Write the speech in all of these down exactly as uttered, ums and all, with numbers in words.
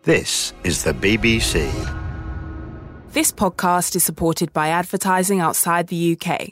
This is the B B C. This podcast is supported by advertising outside the U K.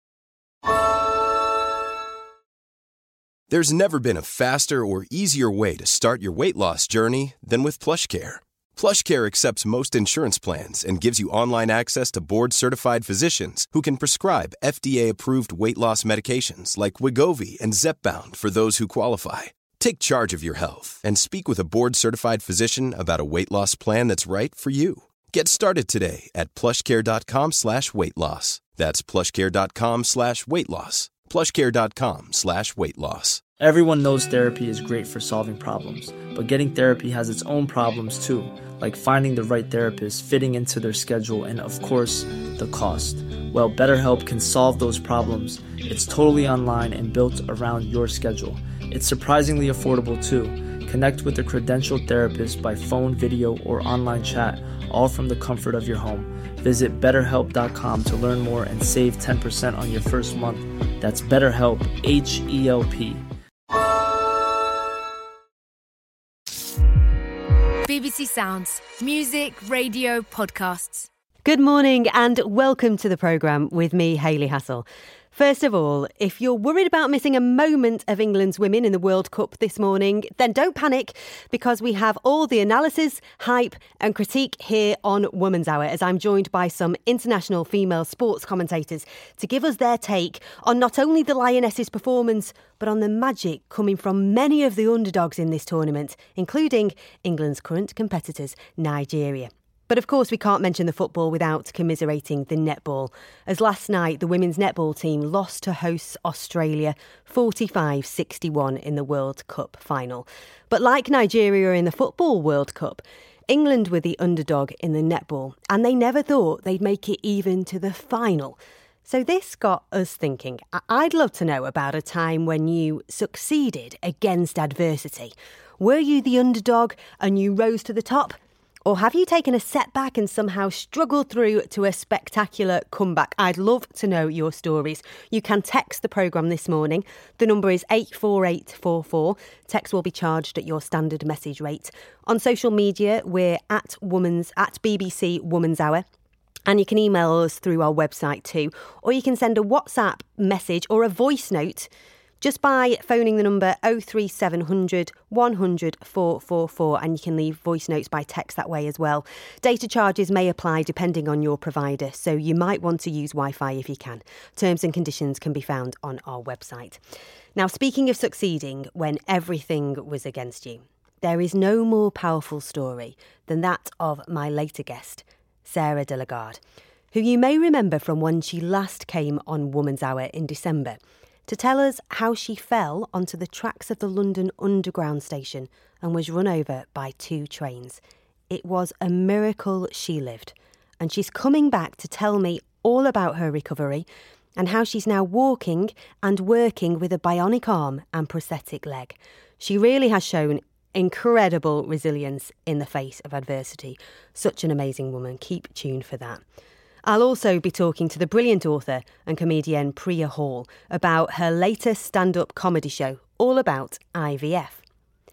There's never been a faster or easier way to start your weight loss journey than with PlushCare. PlushCare accepts most insurance plans and gives you online access to board-certified physicians who can prescribe F D A-approved weight loss medications like Wegovy and Zepbound for those who qualify. Take charge of your health and speak with a board-certified physician about a weight loss plan that's right for you. Get started today at plushcare.com slash weight loss. That's plushcare.com slash weight loss. plushcare.com slash weight loss. Everyone knows therapy is great for solving problems, but getting therapy has its own problems too, like finding the right therapist, fitting into their schedule, and of course, the cost. Well, BetterHelp can solve those problems. It's totally online and built around your schedule. It's surprisingly affordable too. Connect with a credentialed therapist by phone, video, or online chat, all from the comfort of your home. Visit better help dot com to learn more and save ten percent on your first month. That's BetterHelp, H E L P. B B C Sounds. Music, radio, podcasts. Good morning and welcome to the programme with me, Hayley Hassel. First of all, if you're worried about missing a moment of England's women in the World Cup this morning, then don't panic, because we have all the analysis, hype and critique here on Woman's Hour, as I'm joined by some international female sports commentators to give us their take on not only the Lionesses' performance, but on the magic coming from many of the underdogs in this tournament, including England's current competitors, Nigeria. But of course we can't mention the football without commiserating the netball, as last night the women's netball team lost to hosts Australia forty-five sixty-one in the World Cup final. But like Nigeria in the Football World Cup, England were the underdog in the netball, and they never thought they'd make it even to the final. So this got us thinking. I'd love to know about a time when you succeeded against adversity. Were you the underdog and you rose to the top? Or have you taken a setback and somehow struggled through to a spectacular comeback? I'd love to know your stories. You can text the programme this morning. The number is eight four eight four four. Text will be charged at your standard message rate. On social media, we're at Woman's at B B C Woman's Hour. And you can email us through our website too. Or you can send a WhatsApp message or a voice note just by phoning the number oh three seven hundred, one hundred, four four four, and you can leave voice notes by text that way as well. Data charges may apply depending on your provider, so you might want to use Wi-Fi if you can. Terms and conditions can be found on our website. Now, speaking of succeeding when everything was against you, there is no more powerful story than that of my later guest, Sarah de Lagarde, who you may remember from when she last came on Woman's Hour in December, to tell us how she fell onto the tracks of the London Underground station and was run over by two trains. It was a miracle she lived, and she's coming back to tell me all about her recovery and how she's now walking and working with a bionic arm and prosthetic leg. She really has shown incredible resilience in the face of adversity. Such an amazing woman. Keep tuned for that. I'll also be talking to the brilliant author and comedian Priya Hall about her latest stand-up comedy show, all about I V F.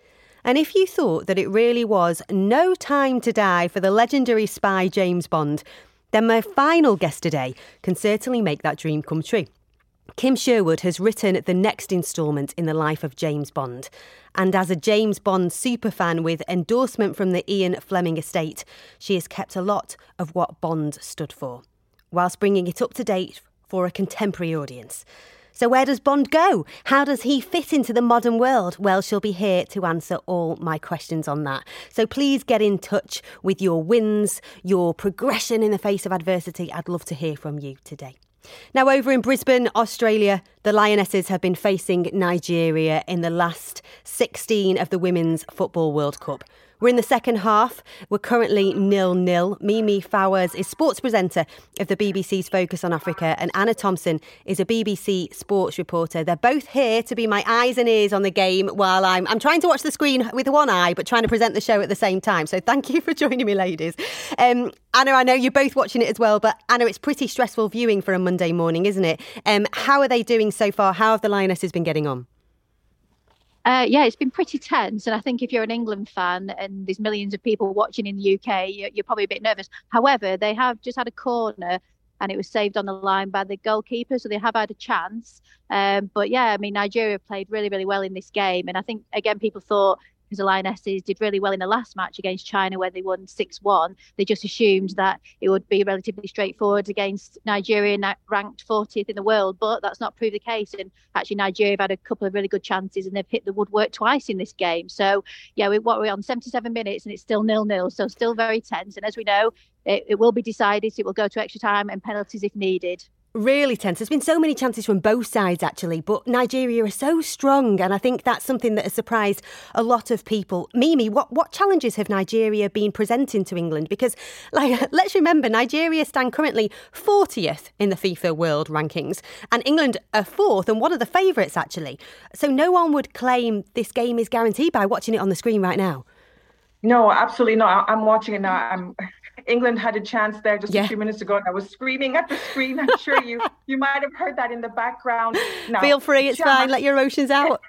And if you thought that it really was no time to die for the legendary spy James Bond, then my final guest today can certainly make that dream come true. Kim Sherwood has written the next instalment in the life of James Bond. And as a James Bond superfan with endorsement from the Ian Fleming estate, she has kept a lot of what Bond stood for, whilst bringing it up to date for a contemporary audience. So where does Bond go? How does he fit into the modern world? Well, she'll be here to answer all my questions on that. So please get in touch with your wins, your progression in the face of adversity. I'd love to hear from you today. Now, over in Brisbane, Australia, the Lionesses have been facing Nigeria in the last sixteen of the Women's Football World Cup. We're in the second half. We're currently nil-nil. Mimi Fowers is sports presenter of the B B C's Focus on Africa, and Anna Thompson is a B B C sports reporter. They're both here to be my eyes and ears on the game while I'm I'm trying to watch the screen with one eye, but trying to present the show at the same time. So thank you for joining me, ladies. Um, Anna, I know you're both watching it as well, but Anna, it's pretty stressful viewing for a Monday morning, isn't it? Um, how are they doing so far? How have the Lionesses been getting on? Uh, yeah, it's been pretty tense. And I think if you're an England fan and there's millions of people watching in the U K, you're, you're probably a bit nervous. However, they have just had a corner and it was saved on the line by the goalkeeper. So they have had a chance. Um, but yeah, I mean, Nigeria played really, really well in this game. And I think, again, people thought, because the Lionesses did really well in the last match against China where they won six one. They just assumed that it would be relatively straightforward against Nigeria, ranked fortieth in the world, but that's not proved the case. And actually Nigeria have had a couple of really good chances and they've hit the woodwork twice in this game. So yeah, we, what we're on seventy-seven minutes and it's still nil-nil, so still very tense. And as we know, it, it will be decided. It will go to extra time and penalties if needed. Really tense. There's been so many chances from both sides, actually, but Nigeria are so strong, and I think that's something that has surprised a lot of people. Mimi, what, what challenges have Nigeria been presenting to England? Because, like, let's remember, Nigeria stand currently fortieth in the FIFA World Rankings, and England are fourth and one of the favourites, actually. So no one would claim this game is guaranteed by watching it on the screen right now. No, absolutely not. I'm watching it now. I'm... England had a chance there just yeah. a few minutes ago, and I was screaming at the screen. I'm sure you you might have heard that in the background. Now, feel free, it's Chiamaka, fine. Let your emotions out.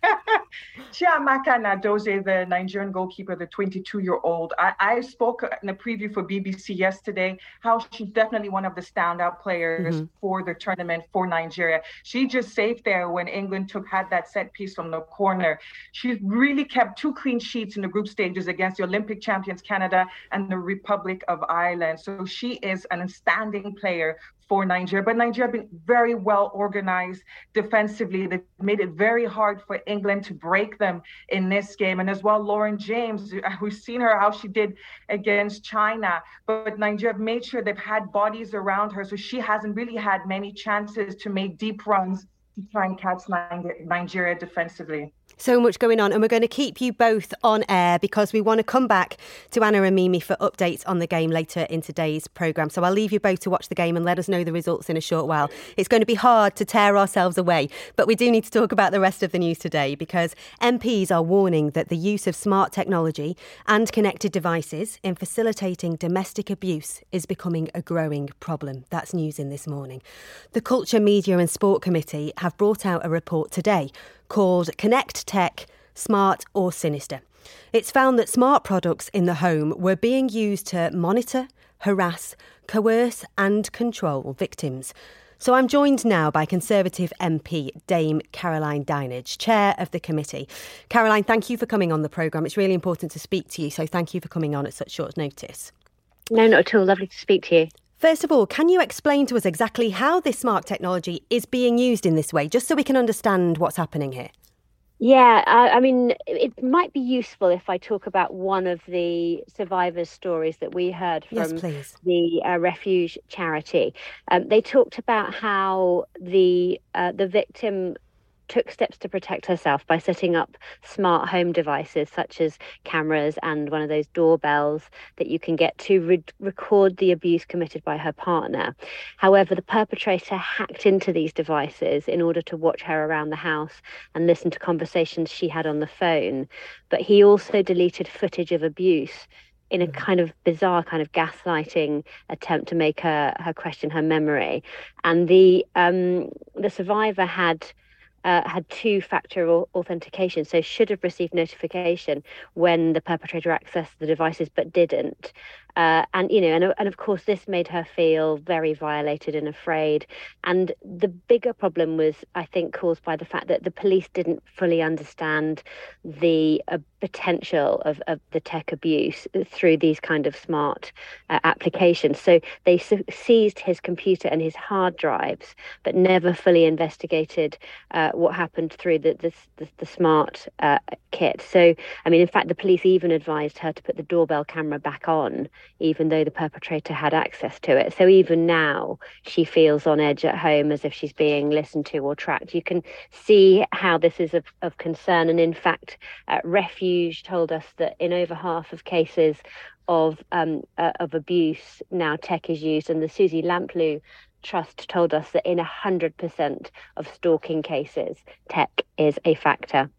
Chiamaka Nnadozie, the Nigerian goalkeeper, the twenty-two-year-old. I, I spoke in a preview for B B C yesterday how she's definitely one of the standout players mm-hmm. for the tournament for Nigeria. She just saved there when England took had that set piece from the corner. She really kept two clean sheets in the group stages against the Olympic champions Canada and the Republic of Ireland. So she is an outstanding player for Nigeria. But Nigeria have been very well organized defensively. They've made it very hard for England to break them in this game. And as well, Lauren James, we've seen her, how she did against China. But Nigeria have made sure they've had bodies around her. So she hasn't really had many chances to make deep runs to try and catch Nigeria defensively. So much going on, and we're going to keep you both on air because we want to come back to Anna and Mimi for updates on the game later in today's programme. So I'll leave you both to watch the game and let us know the results in a short while. It's going to be hard to tear ourselves away, but we do need to talk about the rest of the news today because M Ps are warning that the use of smart technology and connected devices in facilitating domestic abuse is becoming a growing problem. That's news in This Morning. The Culture, Media and Sport Committee have brought out a report today called Connect Tech, Smart or Sinister. It's found that smart products in the home were being used to monitor, harass, coerce and control victims. So I'm joined now by Conservative M P Dame Caroline Dinenage, Chair of the committee. Caroline, thank you for coming on the programme. It's really important to speak to you, so thank you for coming on at such short notice. No, not at all. Lovely to speak to you. First of all, can you explain to us exactly how this smart technology is being used in this way, just so we can understand what's happening here? Yeah, uh, I mean, it might be useful if I talk about one of the survivors' stories that we heard from yes, please. the uh, Refuge charity. Um, they talked about how the uh, the victim took steps to protect herself by setting up smart home devices such as cameras and one of those doorbells that you can get to re- record the abuse committed by her partner. However, the perpetrator hacked into these devices in order to watch her around the house and listen to conversations she had on the phone. But he also deleted footage of abuse in a kind of bizarre kind of gaslighting attempt to make her, her question her memory. And the um, the survivor had Uh, had two-factor authentication, so should have received notification when the perpetrator accessed the devices, but didn't. Uh, and, you know, and, and of course, this made her feel very violated and afraid. And the bigger problem was, I think, caused by the fact that the police didn't fully understand the uh, potential of, of the tech abuse through these kind of smart uh, applications. So they su- seized his computer and his hard drives, but never fully investigated uh, what happened through the the, the, the smart uh, kit. So, I mean, in fact, the police even advised her to put the doorbell camera back on, even though the perpetrator had access to it. So even now, she feels on edge at home as if she's being listened to or tracked. You can see how this is of, of concern. And in fact, uh, Refuge told us that in over half of cases of um, uh, of abuse, now tech is used. And the Susie Lamplugh Trust told us that in one hundred percent of stalking cases, tech is a factor.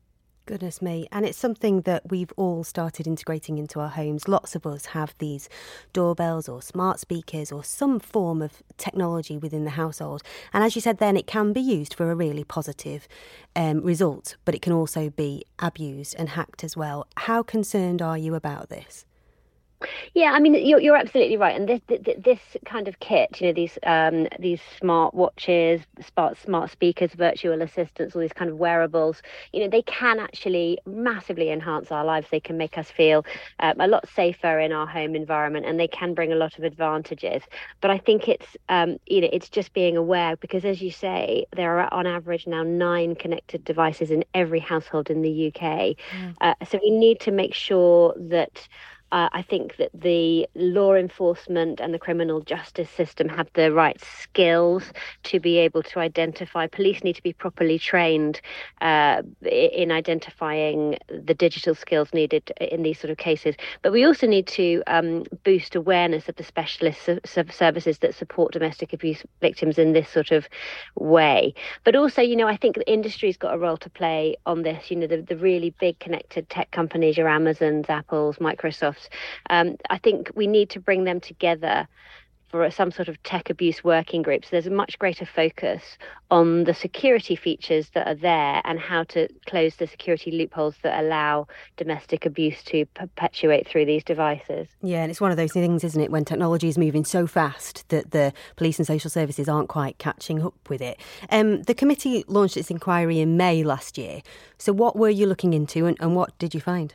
Goodness me. And it's something that we've all started integrating into our homes. Lots of us have these doorbells or smart speakers or some form of technology within the household. And as you said then, it can be used for a really positive um, result, but it can also be abused and hacked as well. How concerned are you about this? Yeah, I mean, you're you're absolutely right. And this this kind of kit, you know, these um these smart watches, smart smart speakers, virtual assistants, all these kind of wearables, you know, they can actually massively enhance our lives. They can make us feel um, a lot safer in our home environment, and they can bring a lot of advantages. But I think it's um you know it's just being aware, because as you say, there are on average now nine connected devices in every household in the U K. Mm. Uh, so we need to make sure that. Uh, I think that the law enforcement and the criminal justice system have the right skills to be able to identify. Police need to be properly trained uh, in identifying the digital skills needed in these sort of cases. But we also need to um, boost awareness of the specialist services that support domestic abuse victims in this sort of way. But also, you know, I think the industry's got a role to play on this. You know, the, the really big connected tech companies, your Amazons, Apples, Microsoft. Um, I think we need to bring them together for some sort of tech abuse working group. So there's a much greater focus on the security features that are there and how to close the security loopholes that allow domestic abuse to perpetuate through these devices. Yeah, and it's one of those things, isn't it, when technology is moving so fast that the police and social services aren't quite catching up with it. Um, the committee launched its inquiry in May last year. So what were you looking into and, and what did you find?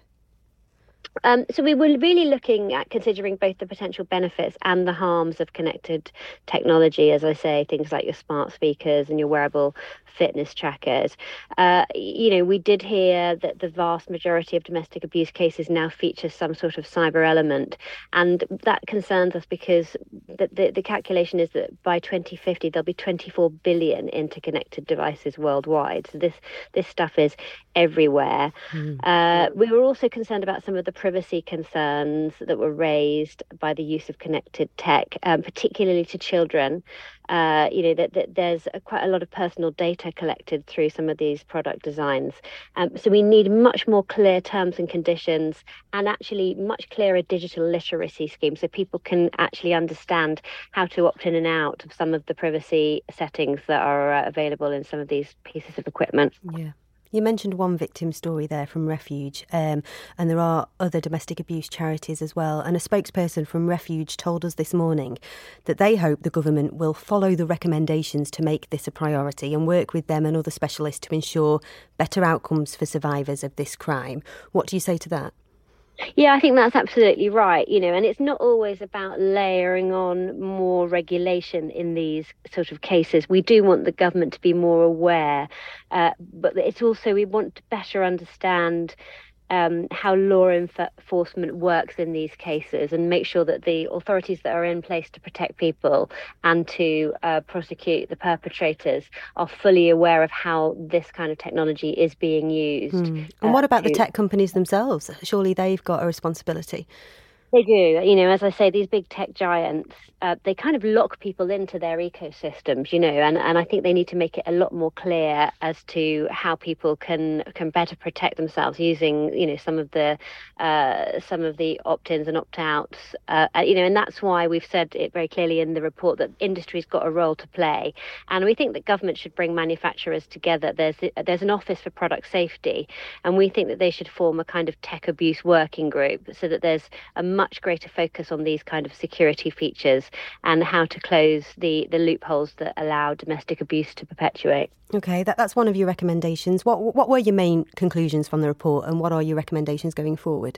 Um, so we were really looking at considering both the potential benefits and the harms of connected technology, as I say, things like your smart speakers and your wearable fitness trackers. Uh, you know, we did hear that the vast majority of domestic abuse cases now feature some sort of cyber element, and that concerns us because the, the, the calculation is that by twenty fifty there'll be twenty-four billion interconnected devices worldwide. So this this stuff is everywhere. Mm. Uh, we were also concerned about some of the privacy concerns that were raised by the use of connected tech, um, particularly to children. Uh, you know, that, that there's a, quite a lot of personal data collected through some of these product designs. Um, so we need much more clear terms and conditions, and actually much clearer digital literacy schemes so people can actually understand how to opt in and out of some of the privacy settings that are uh, available in some of these pieces of equipment. Yeah. You mentioned one victim story there from Refuge, um, and there are other domestic abuse charities as well. And a spokesperson from Refuge told us this morning that they hope the government will follow the recommendations to make this a priority and work with them and other specialists to ensure better outcomes for survivors of this crime. What do you say to that? Yeah, I think that's absolutely right, you know, and it's not always about layering on more regulation in these sort of cases. We do want the government to be more aware, uh, but it's also we want to better understand Um, how law enforcement works in these cases and make sure that the authorities that are in place to protect people and to uh, prosecute the perpetrators are fully aware of how this kind of technology is being used. Mm. And uh, what about to... the tech companies themselves? Surely they've got a responsibility. They do. You know, as I say, these big tech giants, uh, they kind of lock people into their ecosystems, you know, and, and I think they need to make it a lot more clear as to how people can can better protect themselves using, you know, some of the uh, some of the opt-ins and opt-outs, uh, you know, and that's why we've said it very clearly in the report that industry's got a role to play. And we think that government should bring manufacturers together. There's there's an office for product safety, and we think that they should form a kind of tech abuse working group so that there's a much greater focus on these kind of security features and how to close the, the loopholes that allow domestic abuse to perpetuate. OK, that, that's one of your recommendations. What what were your main conclusions from the report and what are your recommendations going forward?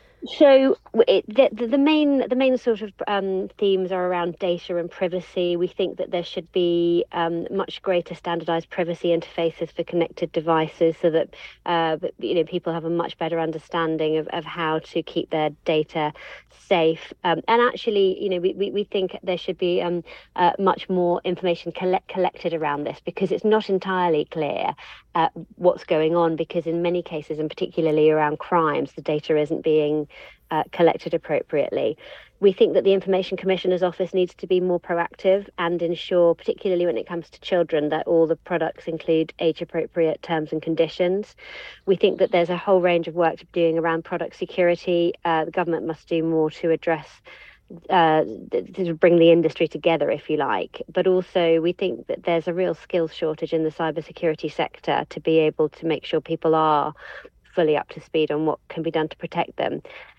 So it, the, the main the main sort of um, themes are around data and privacy. We think that there should be um, much greater standardised privacy interfaces for connected devices so that uh, you know people have a much better understanding of, of how to keep their data safe. Um, and actually, you know, we, we, we think there should be um, uh, much more information collect, collected around this because it's not entirely clear uh, what's going on, because in many cases, and particularly around crimes, the data isn't being uh, collected appropriately. We think that the Information Commissioner's Office needs to be more proactive and ensure, particularly when it comes to children, that all the products include age-appropriate terms and conditions. We think that there's a whole range of work to be doing around product security. Uh, the government must do more to address, uh, to bring the industry together, if you like. But also, we think that there's a real skills shortage in the cybersecurity sector to be able to make sure people are fully up to speed on what can be done to protect them.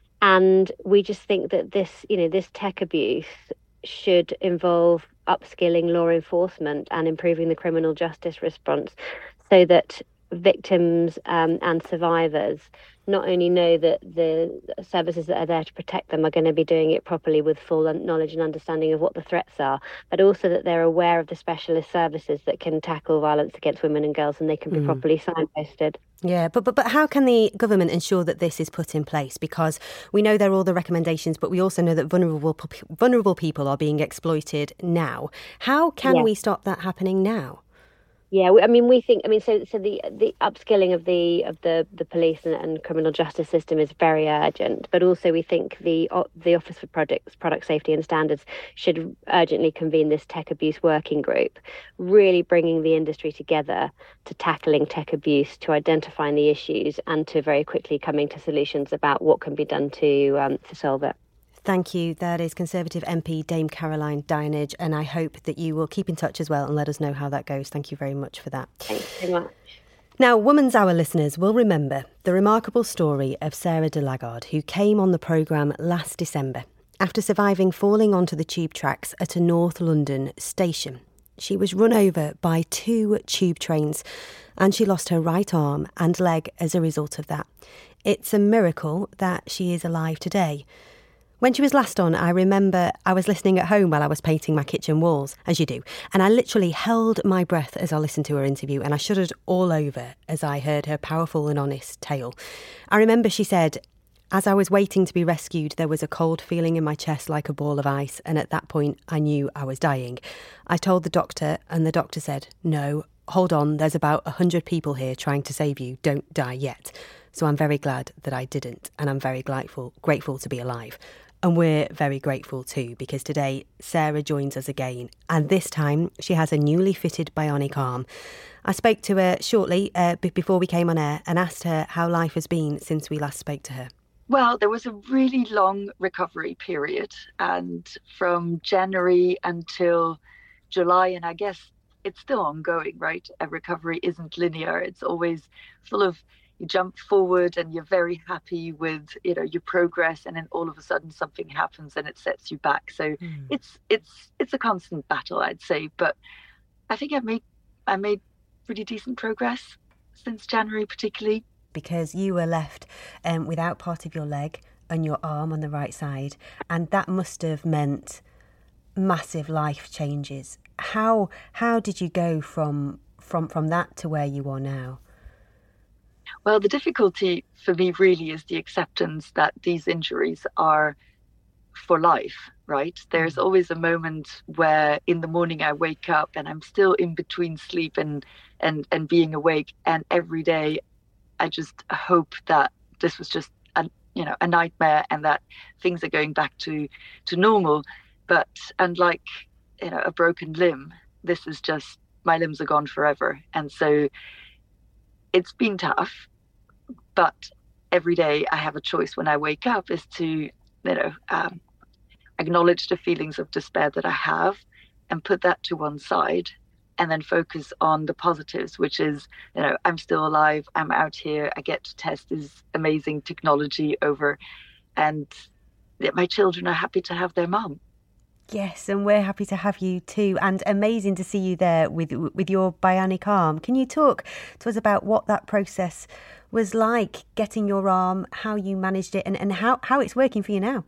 And we just think that this, you know, this tech abuse should involve upskilling law enforcement and improving the criminal justice response, so that victims um, and survivors not only know that the services that are there to protect them are going to be doing it properly with full knowledge and understanding of what the threats are, but also that they're aware of the specialist services that can tackle violence against women and girls, and they can be mm. properly signposted. Yeah, but, but but how can the government ensure that this is put in place? Because we know there are all the recommendations, but we also know that vulnerable vulnerable people are being exploited now. How can yeah. we stop that happening now? Yeah, I mean, we think, I mean, so so the the upskilling of the of the, the police and, and criminal justice system is very urgent, but also we think the the Office for Products, Product Safety and Standards should urgently convene this tech abuse working group, really bringing the industry together to tackling tech abuse, to identifying the issues, and to very quickly coming to solutions about what can be done to um, to solve it. Thank you. That is Conservative M P Dame Caroline Dinenage, and I hope that you will keep in touch as well and let us know how that goes. Thank you very much for that. Thanks very much. Now, Woman's Hour listeners will remember the remarkable story of Sarah de Lagarde, who came on the programme last December after surviving falling onto the tube tracks at a North London station. She was run over by two tube trains and she lost her right arm and leg as a result of that. It's a miracle that she is alive today. When she was last on, I remember I was listening at home while I was painting my kitchen walls, as you do, and I literally held my breath as I listened to her interview, and I shuddered all over as I heard her powerful and honest tale. I remember she said, "As I was waiting to be rescued, there was a cold feeling in my chest like a ball of ice, and at that point I knew I was dying. I told the doctor, and the doctor said, 'No, hold on, there's about a hundred people here trying to save you, don't die yet.' So I'm very glad that I didn't, and I'm very grateful, grateful to be alive." And we're very grateful too, because today Sarah joins us again, and this time she has a newly fitted bionic arm. I spoke to her shortly uh, b- before we came on air and asked her how life has been since we last spoke to her. Well, there was a really long recovery period, and from January until July, and I guess it's still ongoing, right? A recovery isn't linear. It's always full of, you jump forward and you're very happy with, you know, your progress, and then all of a sudden something happens and it sets you back. So mm. it's it's it's a constant battle, I'd say. But I think I've made I made pretty decent progress since January, particularly. Because you were left um, without part of your leg and your arm on the right side, and that must have meant massive life changes. How how did you go from from from that to where you are now? Well, the difficulty for me really is the acceptance that these injuries are for life, right? There's always a moment where in the morning I wake up and I'm still in between sleep and and and being awake, and every day I just hope that this was just a, you know, a nightmare and that things are going back to to normal. But unlike, you know, a broken limb, this is just, my limbs are gone forever. And so it's been tough, but every day I have a choice when I wake up is to, you know, um, acknowledge the feelings of despair that I have and put that to one side, and then focus on the positives, which is, you know, I'm still alive, I'm out here, I get to test this amazing technology over, and my children are happy to have their mum. Yes, and we're happy to have you too, and amazing to see you there with with your bionic arm. Can you talk to us about what that process was like, getting your arm, how you managed it, and, and how, how it's working for you now?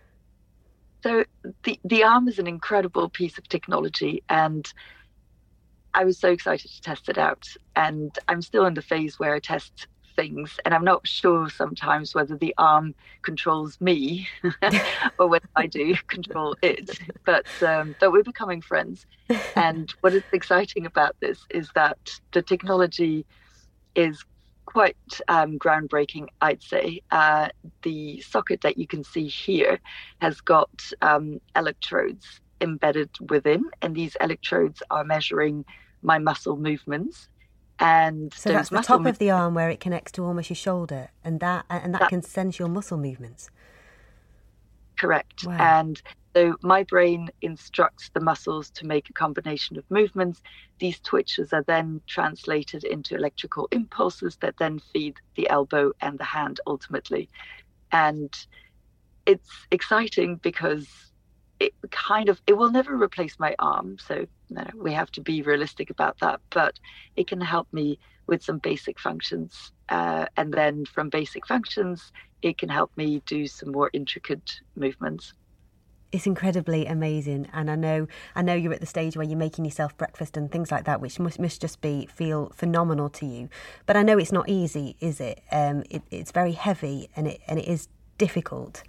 So the, the arm is an incredible piece of technology, and I was so excited to test it out. And I'm still in the phase where I test things, and I'm not sure sometimes whether the arm controls me or whether I do control it. But um, but we're becoming friends. And what is exciting about this is that the technology is quite um, groundbreaking, I'd say. Uh, the socket that you can see here has got um, electrodes embedded within, and these electrodes are measuring my muscle movements. And so that's the top of the arm where it connects to almost your shoulder, and that and that, that can sense your muscle movements. Correct. Wow. And so my brain instructs the muscles to make a combination of movements. These twitches are then translated into electrical impulses that then feed the elbow and the hand ultimately. And it's exciting because it kind of, it will never replace my arm. So no, we have to be realistic about that, but it can help me with some basic functions. Uh, and then from basic functions, it can help me do some more intricate movements. It's incredibly amazing, and I know I know you're at the stage where you're making yourself breakfast and things like that, which must must just be feel phenomenal to you. But I know it's not easy, is it? Um, it it's very heavy, and it and it is difficult.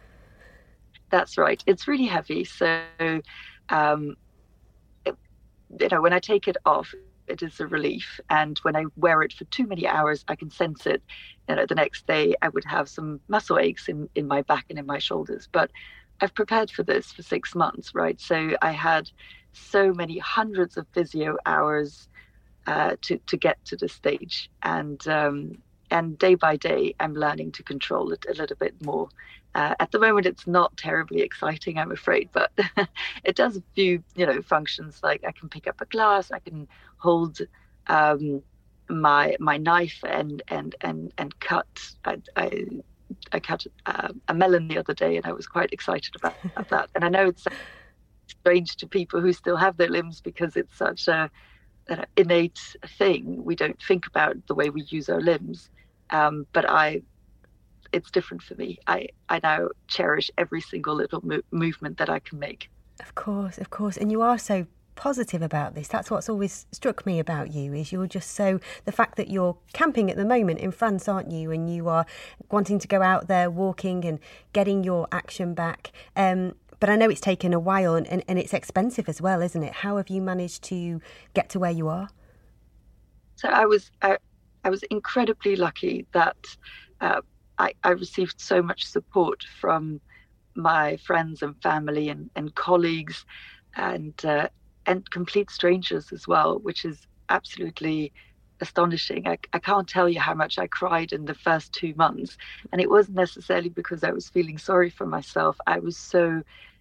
That's right. It's really heavy. So, um, it, you know, when I take it off, it is a relief. And when I wear it for too many hours, I can sense it. You know, the next day I would have some muscle aches in, in my back and in my shoulders. But I've prepared for this for six months, right? So I had so many hundreds of physio hours uh, to, to get to this stage. And um, and day by day, I'm learning to control it a little bit more. Uh, at the moment, it's not terribly exciting, I'm afraid, but it does a few, you know, functions like I can pick up a glass, I can hold um, my my knife and and and and cut. I I, I cut uh, a melon the other day, and I was quite excited about, about that. And I know it's strange to people who still have their limbs because it's such a an innate thing. We don't think about the way we use our limbs, um, but I. It's different for me. I, I now cherish every single little mo- movement that I can make. Of course, of course. And you are so positive about this. That's what's always struck me about you, is you're just so, the fact that you're camping at the moment in France, aren't you? And you are wanting to go out there walking and getting your action back. Um, but I know it's taken a while and, and, and it's expensive as well, isn't it? How have you managed to get to where you are? So I was, I, I was incredibly lucky that uh, I, I received so much support from my friends and family and, and colleagues and uh, and complete strangers as well, which is absolutely astonishing. I, I can't tell you how much I cried in the first two months. And it wasn't necessarily because I was feeling sorry for myself. I was so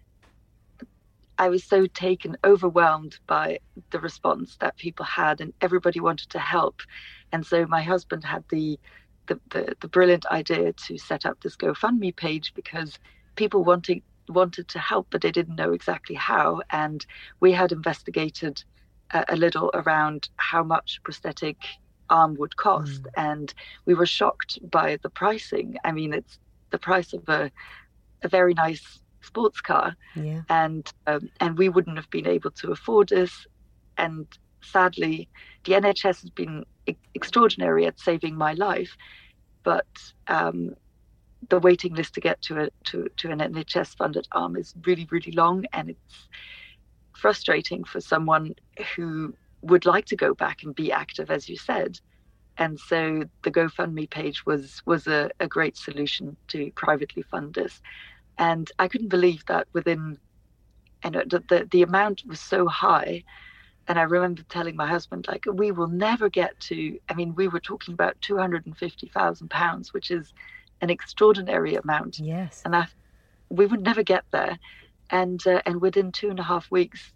I was so taken, overwhelmed by the response that people had, and everybody wanted to help. And so my husband had the The, the, the brilliant idea to set up this GoFundMe page because people wanted wanted to help, but they didn't know exactly how. And we had investigated a, a little around how much prosthetic arm would cost, mm. and we were shocked by the pricing. I mean, it's the price of a a very nice sports car, yeah. and um, and we wouldn't have been able to afford this. And sadly, the N H S has been extraordinary at saving my life, but um, the waiting list to get to a to, to an N H S funded arm is really, really long, and it's frustrating for someone who would like to go back and be active, as you said. And so the GoFundMe page was was a, a great solution to privately fund this. And I couldn't believe that within, you know, the, the, the amount was so high. And I remember telling my husband, like, we will never get to, I mean, we were talking about two hundred fifty thousand pounds, which is an extraordinary amount. Yes. And I, we would never get there. And uh, and within two and a half weeks,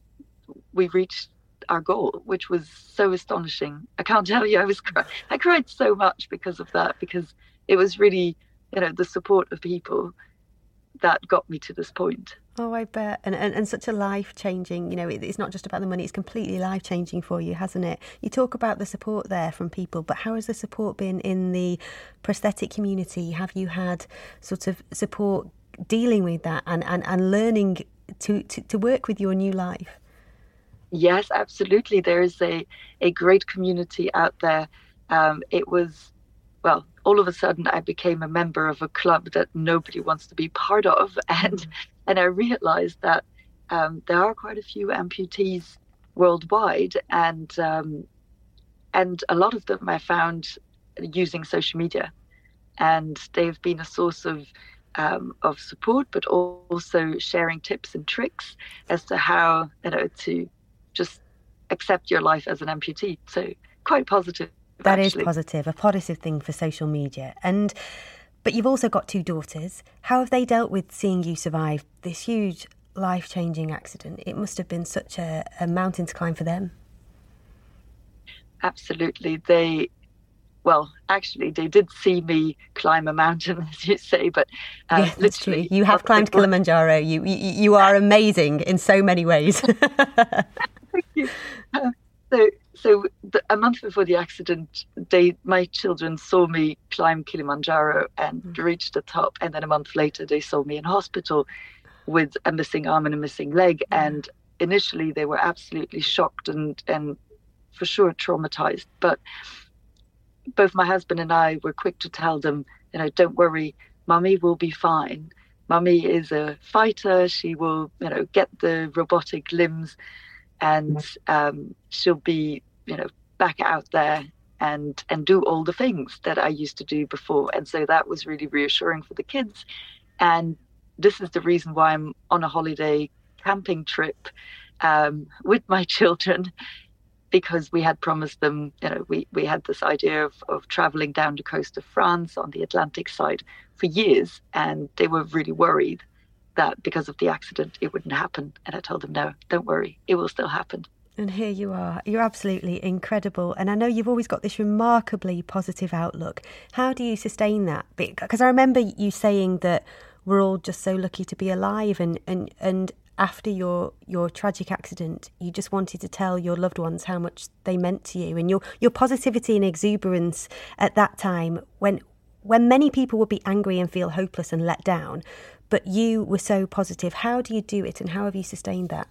we reached our goal, which was so astonishing. I can't tell you, I was cry- I cried so much because of that, because it was really, you know, the support of people that got me to this point. Oh, I bet. And and, and such a life-changing, you know, it, it's not just about the money, it's completely life-changing for you, hasn't it? You talk about the support there from people, but how has the support been in the prosthetic community? Have you had sort of support dealing with that and, and, and learning to, to, to work with your new life? Yes, absolutely. There is a, a great community out there. Um, it was, well, all of a sudden I became a member of a club that nobody wants to be part of. And mm-hmm. and I realized that um, there are quite a few amputees worldwide. And um, and a lot of them I found using social media, and they've been a source of um, of support, but also sharing tips and tricks as to how, you know, to just accept your life as an amputee. So quite positive. That actually. is positive, a positive thing for social media. And but you've also got two daughters. How have they dealt with seeing you survive this huge life-changing accident? It must have been such a, a mountain to climb for them. Absolutely. They, well, actually, they did see me climb a mountain, as you say, but uh, yes, that's true. You have climbed Kilimanjaro. You, you you are amazing in so many ways. Thank you. Uh, so, so the, a month before the accident, they, my children saw me climb Kilimanjaro and mm. reach the top, and then a month later, they saw me in hospital with a missing arm and a missing leg. Mm. And initially, they were absolutely shocked and and for sure traumatized. But both my husband and I were quick to tell them, you know, don't worry, Mummy will be fine. Mummy is a fighter. She will, you know, get the robotic limbs, and um, she'll be, you know, back out there and and do all the things that I used to do before. And so that was really reassuring for the kids. And this is the reason why I'm on a holiday camping trip um, with my children, because we had promised them, you know, we, we had this idea of, of traveling down the coast of France on the Atlantic side for years. And they were really worried that because of the accident, it wouldn't happen. And I told them, no, don't worry, it will still happen. And here you are. You're absolutely incredible. And I know you've always got this remarkably positive outlook. How do you sustain that? Because I remember you saying that we're all just so lucky to be alive. And, and, and after your your tragic accident, you just wanted to tell your loved ones how much they meant to you. And your, your positivity and exuberance at that time, when when many people would be angry and feel hopeless and let down, but you were so positive. How do you do it, and how have you sustained that?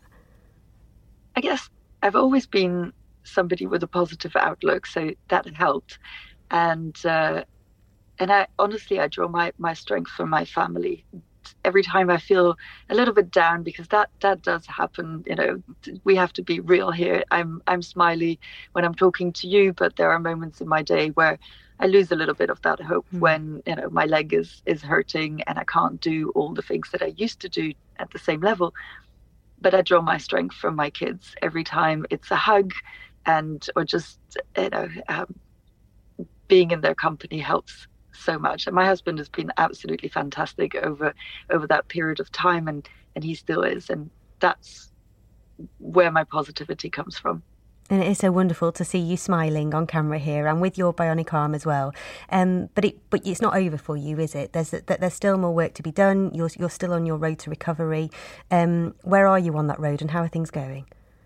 I guess I've always been somebody with a positive outlook, so that helped. And uh, and I honestly, I draw my, my strength from my family. Every time I feel a little bit down, because that that does happen, you know, we have to be real here. I'm I'm smiley when I'm talking to you, but there are moments in my day where I lose a little bit of that hope mm. when, you know, my leg is is hurting and I can't do all the things that I used to do at the same level. But I draw my strength from my kids every time. It's a hug, and or just, you know, um, being in their company helps so much. And my husband has been absolutely fantastic over over that period of time, and and he still is. And that's where my positivity comes from. And it is so wonderful to see you smiling on camera here, and with your bionic arm as well. Um, but it, but it's not over for you, is it? There's there's still more work to be done. You're you're still on your road to recovery. Um, where are you on that road, and how are things going?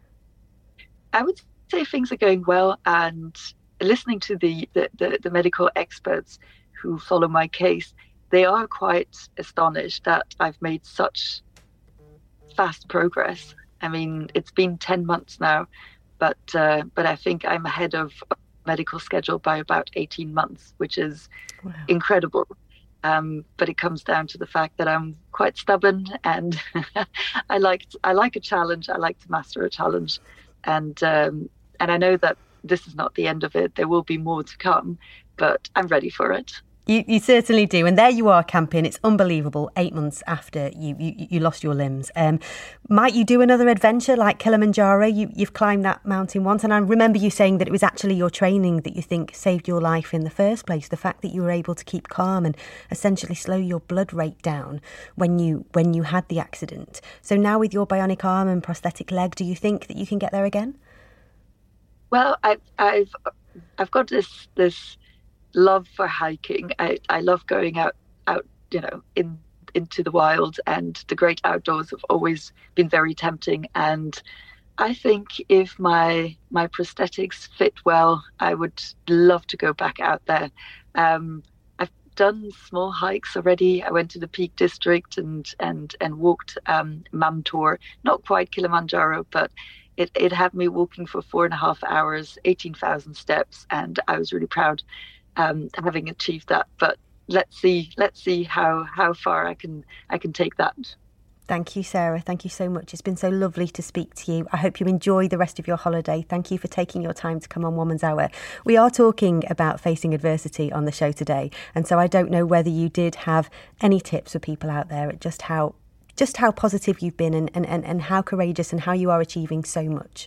I would say things are going well, and listening to the the, the, the medical experts who follow my case, they are quite astonished that I've made such fast progress. I mean, it's been ten months now. But uh, but I think I'm ahead of medical schedule by about eighteen months, which is wow. incredible. Um, but it comes down to the fact that I'm quite stubborn, and I like I like a challenge. I like to master a challenge, and um, and I know that this is not the end of it. There will be more to come, but I'm ready for it. You, you certainly do. And there you are camping. It's unbelievable. Eight months after you, you, you lost your limbs. Um, might you do another adventure like Kilimanjaro? You, you've climbed that mountain once. And I remember you saying that it was actually your training that you think saved your life in the first place. The fact that you were able to keep calm and essentially slow your blood rate down when you when you had the accident. So now with your bionic arm and prosthetic leg, do you think that you can get there again? Well, I've I've I've got this this love for hiking. I, I love going out out you know in into the wild, and the great outdoors have always been very tempting. And I think if my my prosthetics fit well, I would love to go back out there. Um, I've done small hikes already. I went to the Peak District and and and walked um, Mamtor, not quite Kilimanjaro, but It, it had me walking for four and a half hours, eighteen thousand steps, and I was really proud um, having achieved that. But let's see, let's see how, how far I can I can take that. Thank you, Sarah. Thank you so much. It's been so lovely to speak to you. I hope you enjoy the rest of your holiday. Thank you for taking your time to come on Woman's Hour. We are talking about facing adversity on the show today. And so I don't know whether you did have any tips for people out there at just how just how positive you've been and, and, and, and how courageous and how you are achieving so much.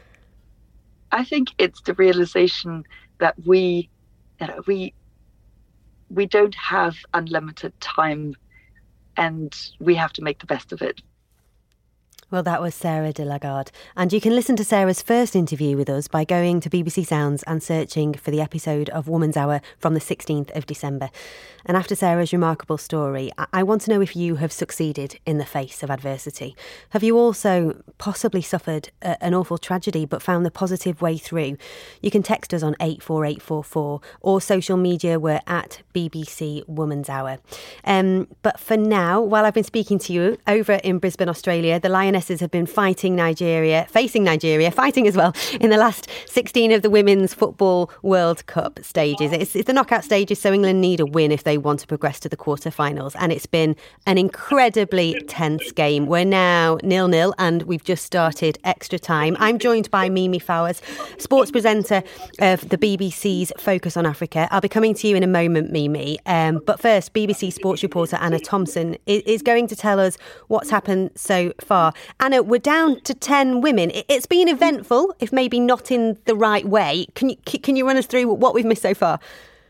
I think it's the realization that we, you know, we, we don't have unlimited time, and we have to make the best of it. Well, that was Sarah de Lagarde. And you can listen to Sarah's first interview with us by going to B B C Sounds and searching for the episode of Woman's Hour from the sixteenth of December. And after Sarah's remarkable story, I want to know if you have succeeded in the face of adversity. Have you also possibly suffered a, an awful tragedy but found the positive way through? You can text us on eight four eight four four or social media, we're at B B C Woman's Hour. Um, but for now, while I've been speaking to you over in Brisbane, Australia, the Lionesses have been fighting Nigeria, facing Nigeria, fighting as well in the last sixteen of the Women's Football World Cup stages. It's, it's the knockout stages, so England need a win if they want to progress to the quarterfinals. And it's been an incredibly tense game. We're now nil-nil and we've just started extra time. I'm joined by Mimi Fowers, sports presenter of the B B C's Focus on Africa. I'll be coming to you in a moment, Mimi. Um, but first, B B C sports reporter Anna Thompson is, is going to tell us what's happened so far. Anna, we're down to ten women. It's been eventful, if maybe not in the right way. Can you can you run us through what we've missed so far?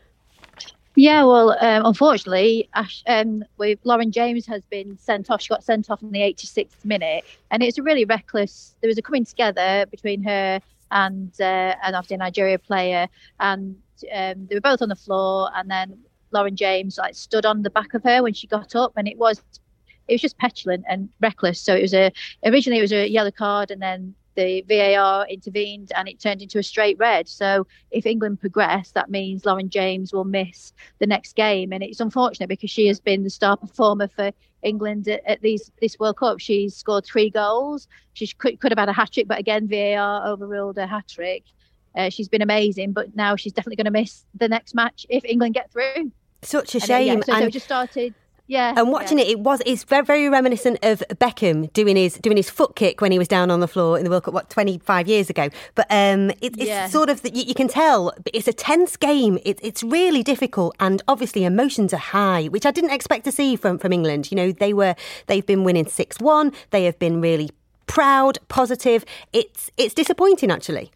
Yeah, well, um, unfortunately, Ash, um, with Lauren James has been sent off. She got sent off in the eighty-sixth minute, and it's a really reckless. There was a coming together between her and uh, and obviously a Nigeria player, and um, they were both on the floor, and then Lauren James like stood on the back of her when she got up, and it was. It was just petulant and reckless. So it was a originally it was a yellow card, and then the V A R intervened and it turned into a straight red. So if England progress, that means Lauren James will miss the next game, and it's unfortunate because she has been the star performer for England at, at these this World Cup. She's scored three goals. She could, could have had a hat trick, but again V A R overruled her hat trick. Uh, she's been amazing, but now she's definitely going to miss the next match if England get through. Such a and shame. Then, yeah, so, and- so it just started. Yeah, and watching yeah. it, it was it's very, very reminiscent of Beckham doing his doing his foot kick when he was down on the floor in the World Cup, what, twenty-five years ago. But um, it, it's yeah. sort of, you, you can tell, it's a tense game. It, it's really difficult, and obviously emotions are high, which I didn't expect to see from, from England. You know, they were they've been winning six one. They have been really proud, positive. It's it's disappointing, actually.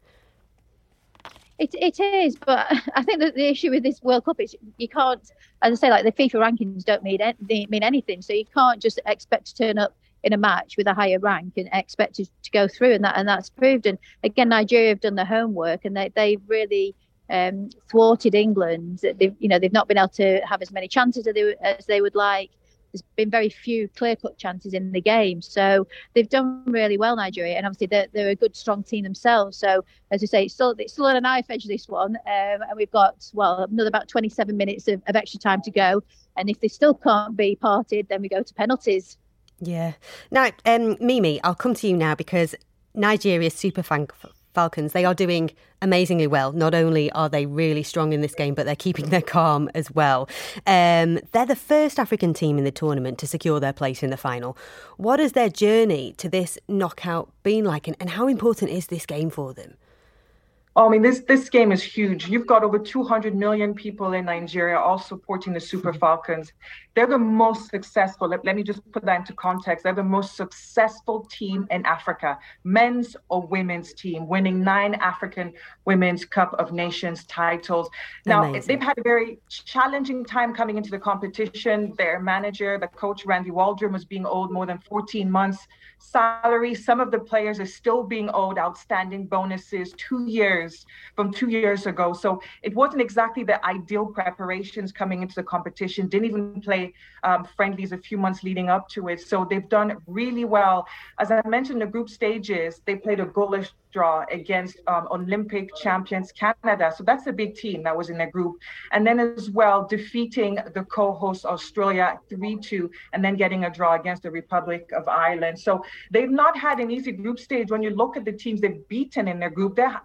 It it is, but I think that the issue with this World Cup is you can't, as I say, like the FIFA rankings don't mean they mean anything. So you can't just expect to turn up in a match with a higher rank and expect to, to go through, and that and that's proved. And again, Nigeria have done their homework, and they they really um, thwarted England. They've you know they've not been able to have as many chances as they as they would like. There's been very few clear-cut chances in the game. So they've done really well, Nigeria. And obviously they're, they're a good, strong team themselves. So, as you say, it's still, it's still on a knife edge, this one. Um, and we've got, well, another about twenty-seven minutes of, of extra time to go. And if they still can't be parted, then we go to penalties. Yeah. Now, um, Mimi, I'll come to you now because Nigeria's super fan... Falcons, they are doing amazingly well. Not only are they really strong in this game, but they're keeping their calm as well. Um, they're the first African team in the tournament to secure their place in the final. What has their journey to this knockout been like, and, and how important is this game for them? Oh, I mean, this this game is huge. You've got over two hundred million people in Nigeria all supporting the Super Falcons. They're the most successful. Let, let me just put that into context. They're the most successful team in Africa, men's or women's team, winning nine African Women's Cup of Nations titles. Now, Amazing. They've had a very challenging time coming into the competition. Their manager, the coach, Randy Waldrum, was being owed more than fourteen months salary. Some of the players are still being owed outstanding bonuses two years from two years ago. So it wasn't exactly the ideal preparations coming into the competition. Didn't even play um, friendlies a few months leading up to it. So they've done really well. As I mentioned, the group stages, they played a goalless draw against um, Olympic champions Canada. So that's a big team that was in their group. And then as well, defeating the co-host Australia three two, and then getting a draw against the Republic of Ireland. So they've not had an easy group stage. When you look at the teams they've beaten in their group, they're, they're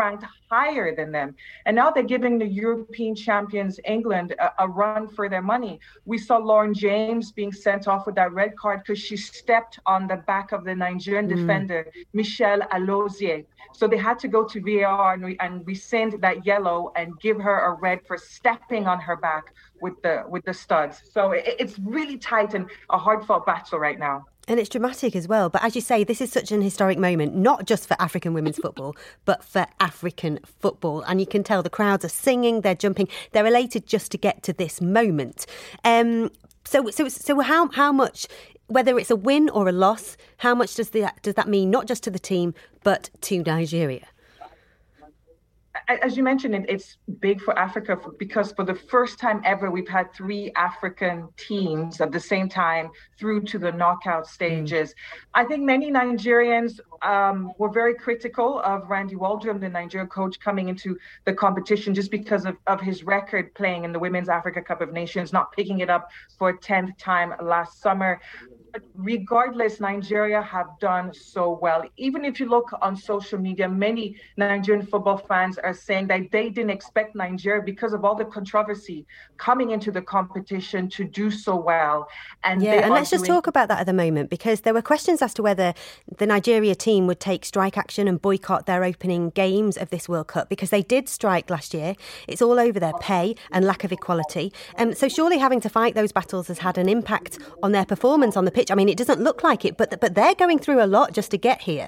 ranked higher than them. And now they're giving the European champions, England, a, a run for their money. We saw Lauren James being sent off with that red card because she stepped on the back of the Nigerian mm. defender, Michelle Alozie. So they had to go to V A R and, re- and rescind that yellow and give her a red for stepping on her back with the with the studs. So it, it's really tight and a hard-fought battle right now. And it's dramatic as well. But as you say, this is such an historic moment, not just for African women's football, but for African football. And you can tell the crowds are singing, they're jumping, they're elated just to get to this moment. Um, so, so, so how how much, whether it's a win or a loss, how much does that does that mean not just to the team but to Nigeria? As you mentioned, it, it's big for Africa because for the first time ever, we've had three African teams at the same time through to the knockout stages. Mm. I think many Nigerians um, were very critical of Randy Waldrum, the Nigeria coach, coming into the competition just because of, of his record playing in the Women's Africa Cup of Nations, not picking it up for a tenth time last summer. But regardless, Nigeria have done so well. Even if you look on social media, many Nigerian football fans are saying that they didn't expect Nigeria, because of all the controversy coming into the competition, to do so well. And yeah, and let's doing... just talk about that at the moment, because there were questions as to whether the Nigeria team would take strike action and boycott their opening games of this World Cup, because they did strike last year. It's all over their pay and lack of equality. Um, so surely having to fight those battles has had an impact on their performance on the pitch. I mean, it doesn't look like it, but but they're going through a lot just to get here.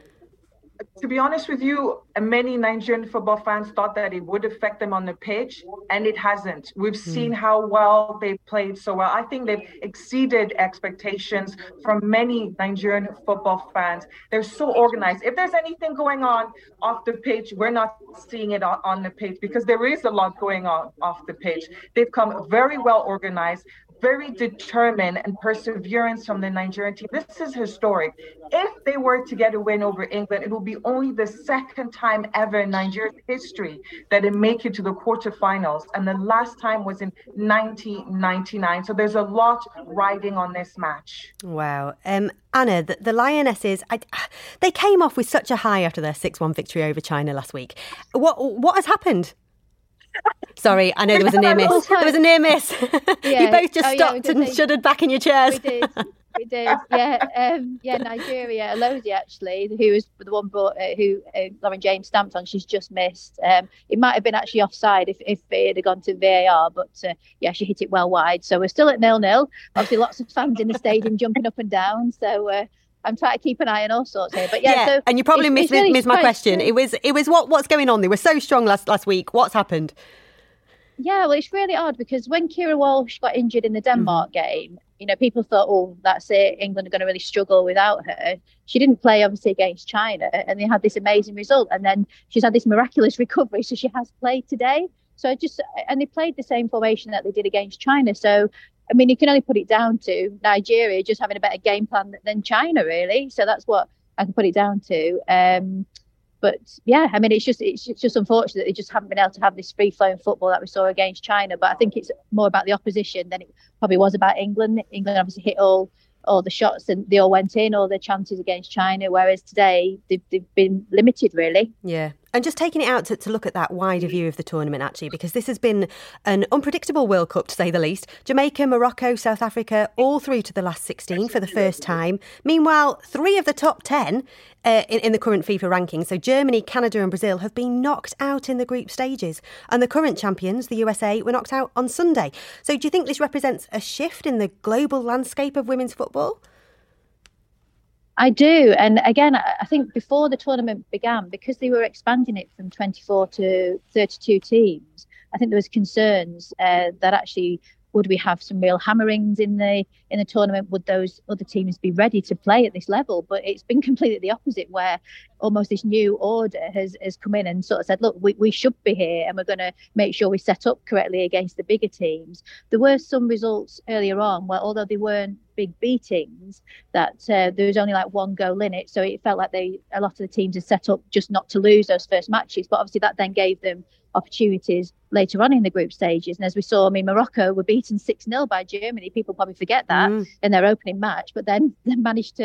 To be honest with you, many Nigerian football fans thought that it would affect them on the pitch, and it hasn't. We've mm. seen how well they've played so well. I think they've exceeded expectations from many Nigerian football fans. They're so organized. If there's anything going on off the pitch, we're not seeing it on, on the pitch, because there is a lot going on off the pitch. They've come very well organized, very determined, and perseverance from the Nigerian team. This is historic. If they were to get a win over England, it will be only the second time ever in Nigeria's history that they make it to the quarterfinals. And the last time was in nineteen ninety-nine. So there's a lot riding on this match. Wow. Um, Anna, the, the Lionesses, I, they came off with such a high after their six one victory over China last week. What What has happened? Sorry, I know there was a near miss. There was a near miss. Yeah. You both just oh, stopped yeah, and say, shuddered back in your chairs. We did. We did. Yeah, um, yeah. Nigeria, Alozie actually, who was the one brought, uh, who uh, Lauren James stamped on. She's just missed. Um, it might have been actually offside if, if it had gone to V A R, but uh, yeah, she hit it well wide. So we're still at nil nil. Obviously, lots of fans in the stadium jumping up and down. So. Uh, I'm trying to keep an eye on all sorts here, but yeah. yeah so and you probably missed, really missed my question. It was, it was what, what's going on? They were so strong last last week. What's happened? Yeah, well, it's really odd because when Keira Walsh got injured in the Denmark mm-hmm. game, you know, people thought, oh, that's it, England are going to really struggle without her. She didn't play, obviously, against China, and they had this amazing result. And then she's had this miraculous recovery, so she has played today. So just, and they played the same formation that they did against China. So, I mean, you can only put it down to Nigeria just having a better game plan than China, really. So that's what I can put it down to. Um, But yeah, I mean, it's just it's just unfortunate that they just haven't been able to have this free-flowing football that we saw against China. But I think it's more about the opposition than it probably was about England. England obviously hit all all the shots and they all went in, all their chances against China, whereas today they've, they've been limited, really. Yeah. And just taking it out to, to look at that wider view of the tournament, actually, because this has been an unpredictable World Cup, to say the least. Jamaica, Morocco, South Africa, all through to the last sixteen for the first time. Meanwhile, three of the top ten uh, in, in the current FIFA rankings, so Germany, Canada and Brazil, have been knocked out in the group stages. And the current champions, the U S A, were knocked out on Sunday. So do you think this represents a shift in the global landscape of women's football? I do. And again, I think before the tournament began, because they were expanding it from twenty-four to thirty-two teams, I think there was concerns uh, that actually, would we have some real hammerings in the in the tournament? Would those other teams be ready to play at this level? But it's been completely the opposite, where almost this new order has, has come in and sort of said, look, we, we should be here and we're going to make sure we set up correctly against the bigger teams. There were some results earlier on where, although they weren't big beatings, that uh, there was only like one goal in it. So it felt like they a lot of the teams had set up just not to lose those first matches. But obviously that then gave them opportunities later on in the group stages. And as we saw, I mean, Morocco were beaten six nil by Germany. People probably forget that mm. in their opening match, but then they managed to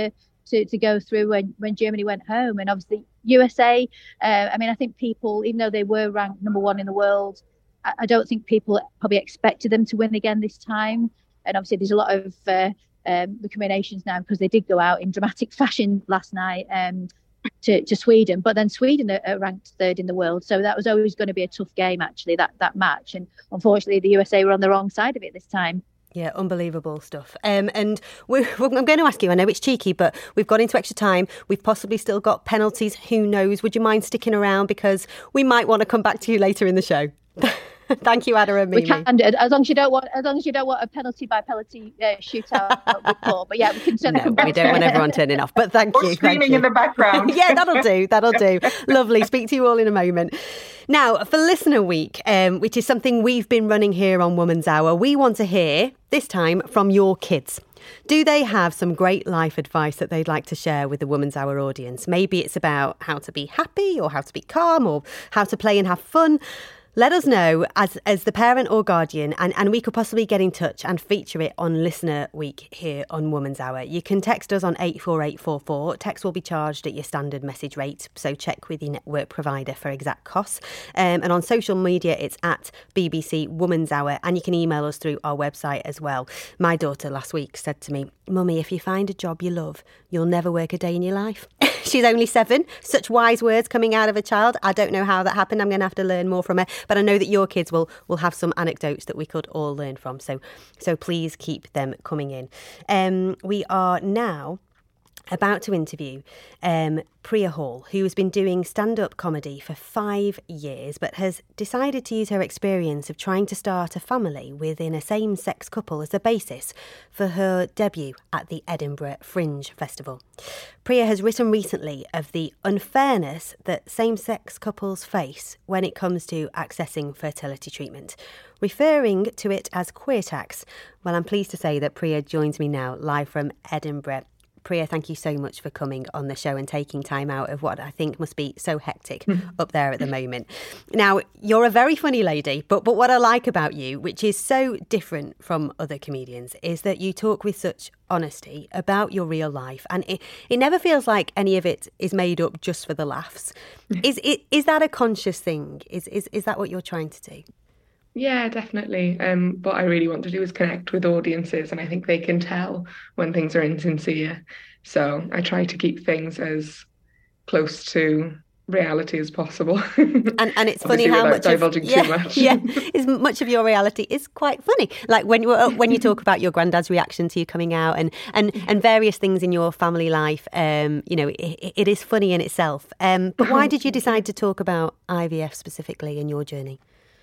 to, to go through when, when Germany went home. And obviously U S A, uh, I mean, I think people, even though they were ranked number one in the world, I, I don't think people probably expected them to win again this time. And obviously there's a lot of uh, um, recriminations now because they did go out in dramatic fashion last night um, to, to Sweden. But then Sweden are, are ranked third in the world. So that was always going to be a tough game, actually, that, that match. And unfortunately, the U S A were on the wrong side of it this time. Yeah, unbelievable stuff. Um, and we're, we're, I'm going to ask you, I know it's cheeky, but we've got into extra time. We've possibly still got penalties. Who knows? Would you mind sticking around? Because we might want to come back to you later in the show. Thank you, Ada and Mimi. We can do it, as long as you don't want, as long as you don't want a penalty by penalty uh, shootout report. But yeah, we can certainly. No, come back. we don't want everyone turning off. But thank or you. Screaming thank you. in the background. Yeah, that'll do. That'll do. Lovely. Speak to you all in a moment. Now, for Listener Week, um, which is something we've been running here on Woman's Hour, we want to hear this time from your kids. Do they have some great life advice that they'd like to share with the Woman's Hour audience? Maybe it's about how to be happy or how to be calm or how to play and have fun. Let us know as as the parent or guardian, and, and we could possibly get in touch and feature it on Listener Week here on Woman's Hour. You can text us on eight four eight four four. Text will be charged at your standard message rate, so check with your network provider for exact costs. Um, and on social media, it's at B B C Woman's Hour, and you can email us through our website as well. My daughter last week said to me, "Mummy, if you find a job you love, you'll never work a day in your life." She's only seven. Such wise words coming out of a child. I don't know how that happened. I'm going to have to learn more from her. But I know that your kids will will have some anecdotes that we could all learn from. So so please keep them coming in. Um, we are now about to interview um, Priya Hall, who has been doing stand-up comedy for five years, but has decided to use her experience of trying to start a family within a same-sex couple as a basis for her debut at the Edinburgh Fringe Festival. Priya has written recently of the unfairness that same-sex couples face when it comes to accessing fertility treatment, referring to it as queer tax. Well, I'm pleased to say that Priya joins me now live from Edinburgh. Priya, thank you so much for coming on the show and taking time out of what I think must be so hectic up there at the moment. Now, you're a very funny lady, but, but what I like about you, which is so different from other comedians, is that you talk with such honesty about your real life, and it, it never feels like any of it is made up just for the laughs. Is it, is that a conscious thing? Is, is, is that what you're trying to do? Yeah, definitely. Um, what I really want to do is connect with audiences, and I think they can tell when things are insincere. So I try to keep things as close to reality as possible. And and it's funny how much divulging of, yeah, too much. yeah, is much of your reality is quite funny. Like when you when you talk about your granddad's reaction to you coming out, and and, and various things in your family life. Um, you know, it, it is funny in itself. Um, but why did you decide to talk about I V F specifically in your journey?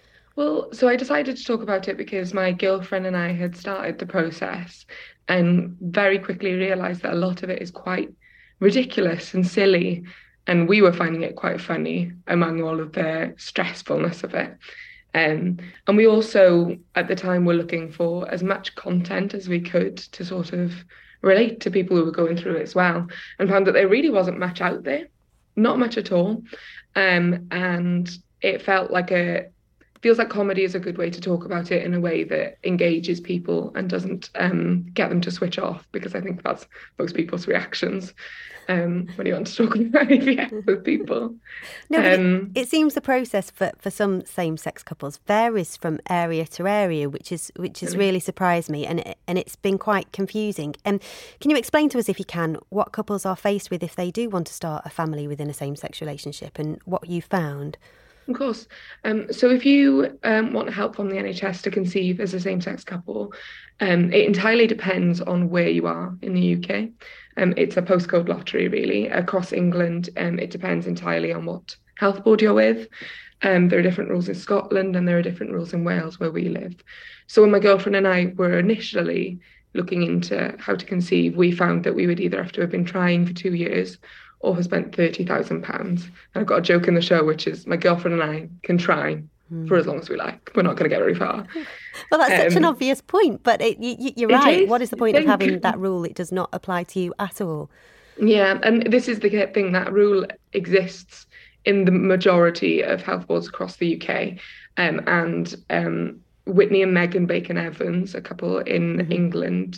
Well, so I decided to talk about it because my girlfriend and I had started the process and very quickly realised that a lot of it is quite ridiculous and silly. And we were finding it quite funny among all of the stressfulness of it. Um, and we also, at the time, were looking for as much content as we could to sort of relate to people who were going through it as well, and found that there really wasn't much out there, not much at all. Um, and it felt like a feels like comedy is a good way to talk about it in a way that engages people and doesn't um, get them to switch off, because I think that's most people's reactions um, when you want to talk about I V F with people. No, but um, it, it seems the process for, for some same-sex couples varies from area to area, which is which has really surprised me, and it, and it's been quite confusing. And um, can you explain to us, if you can, what couples are faced with if they do want to start a family within a same-sex relationship, and what you found? Of course. Um, so if you um, want help from the N H S to conceive as a same-sex couple, um, it entirely depends on where you are in the U K. Um, it's a postcode lottery, really, across England. Um, it depends entirely on what health board you're with. Um, there are different rules in Scotland, and there are different rules in Wales where we live. So when my girlfriend and I were initially looking into how to conceive, we found that we would either have to have been trying for two years or have spent thirty thousand pounds. And I've got a joke in the show, which is my girlfriend and I can try mm. for as long as we like. We're not going to get very far. Well, that's um, such an obvious point, but it, you, you're right. Is. What is the point of having that rule? It does not apply to you at all. Yeah, and this is the thing, that rule exists in the majority of health boards across the U K. Um, and um, Whitney and Megan Bacon Evans, a couple in mm-hmm. England,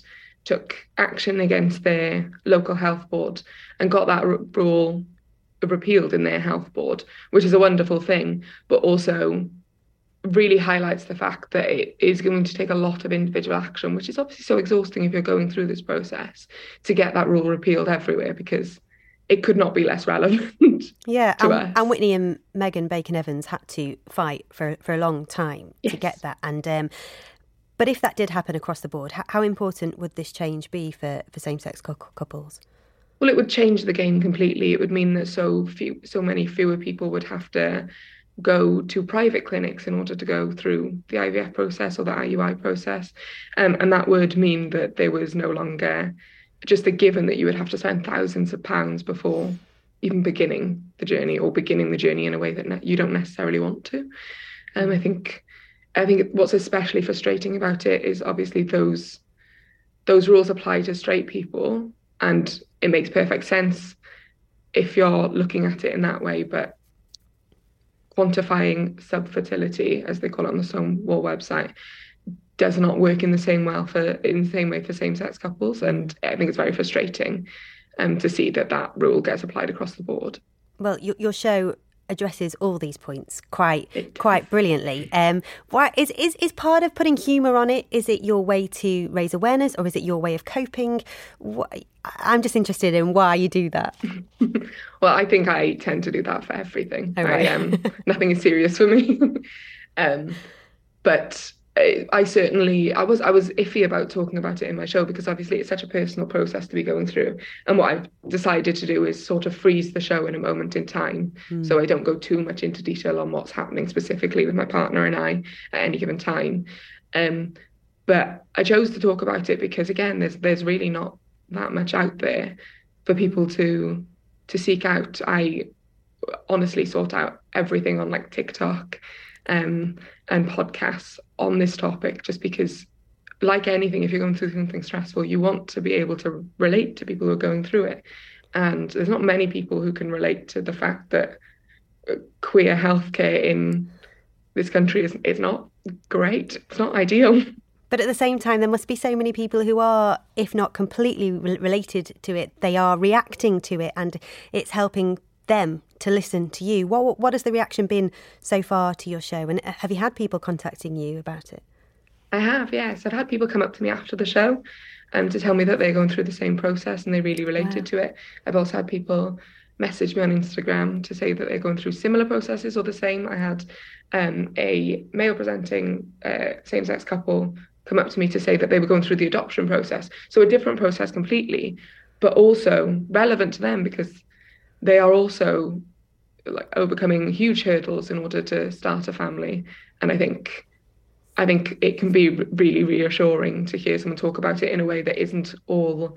took action against their local health board and got that r- rule repealed in their health board, which is a wonderful thing, but also really highlights the fact that it is going to take a lot of individual action, which is obviously so exhausting if you're going through this process to get that rule repealed everywhere, because it could not be less relevant. Yeah, to and, us. and Whitney and Megan Bacon-Evans had to fight for, for a long time yes. to get that. And um, but if that did happen across the board, how, how important would this change be for, for same-sex cu- couples? Well, it would change the game completely. It would mean that so few, so many fewer people would have to go to private clinics in order to go through the I V F process or the I U I process. Um, and that would mean that there was no longer just a given that you would have to spend thousands of pounds before even beginning the journey, or beginning the journey in a way that ne- you don't necessarily want to. Um, I think I think what's especially frustrating about it is obviously those those rules apply to straight people, and it makes perfect sense if you're looking at it in that way, but quantifying subfertility, as they call it on the Stonewall website, does not work in the same well for in the same way for same-sex couples, and I think it's very frustrating um, to see that that rule gets applied across the board. Well, your, your show addresses all these points quite quite brilliantly. Um, why is is is part of putting humour on it? Is it your way to raise awareness, or is it your way of coping? What, I'm just interested in why you do that. Well, I think I tend to do that for everything. Oh, right. I, um, nothing is serious for me. um, but I, I certainly, I was I was iffy about talking about it in my show, because obviously it's such a personal process to be going through. And what I've decided to do is sort of freeze the show in a moment in time. Mm. So I don't go too much into detail on what's happening specifically with my partner and I at any given time. Um, but I chose to talk about it because, again, there's there's really not that much out there for people to to seek out. I honestly sought out everything on like TikTok um, and podcasts on this topic, just because, like anything, if you're going through something stressful, you want to be able to relate to people who are going through it. And there's not many people who can relate to the fact that queer healthcare in this country is, is not great. It's not ideal. But at the same time, there must be so many people who are, if not completely re- related to it, they are reacting to it, and it's helping them to listen to you. What what has the reaction been so far to your show? And have you had people contacting you about it? I have, yes. I've had people come up to me after the show um, to tell me that they're going through the same process and they really related wow. to it. I've also had people message me on Instagram to say that they're going through similar processes or the same. I had um, a male presenting uh, same-sex couple come up to me to say that they were going through the adoption process. So a different process completely, but also relevant to them, because they are also like overcoming huge hurdles in order to start a family. And I think I think it can be really reassuring to hear someone talk about it in a way that isn't all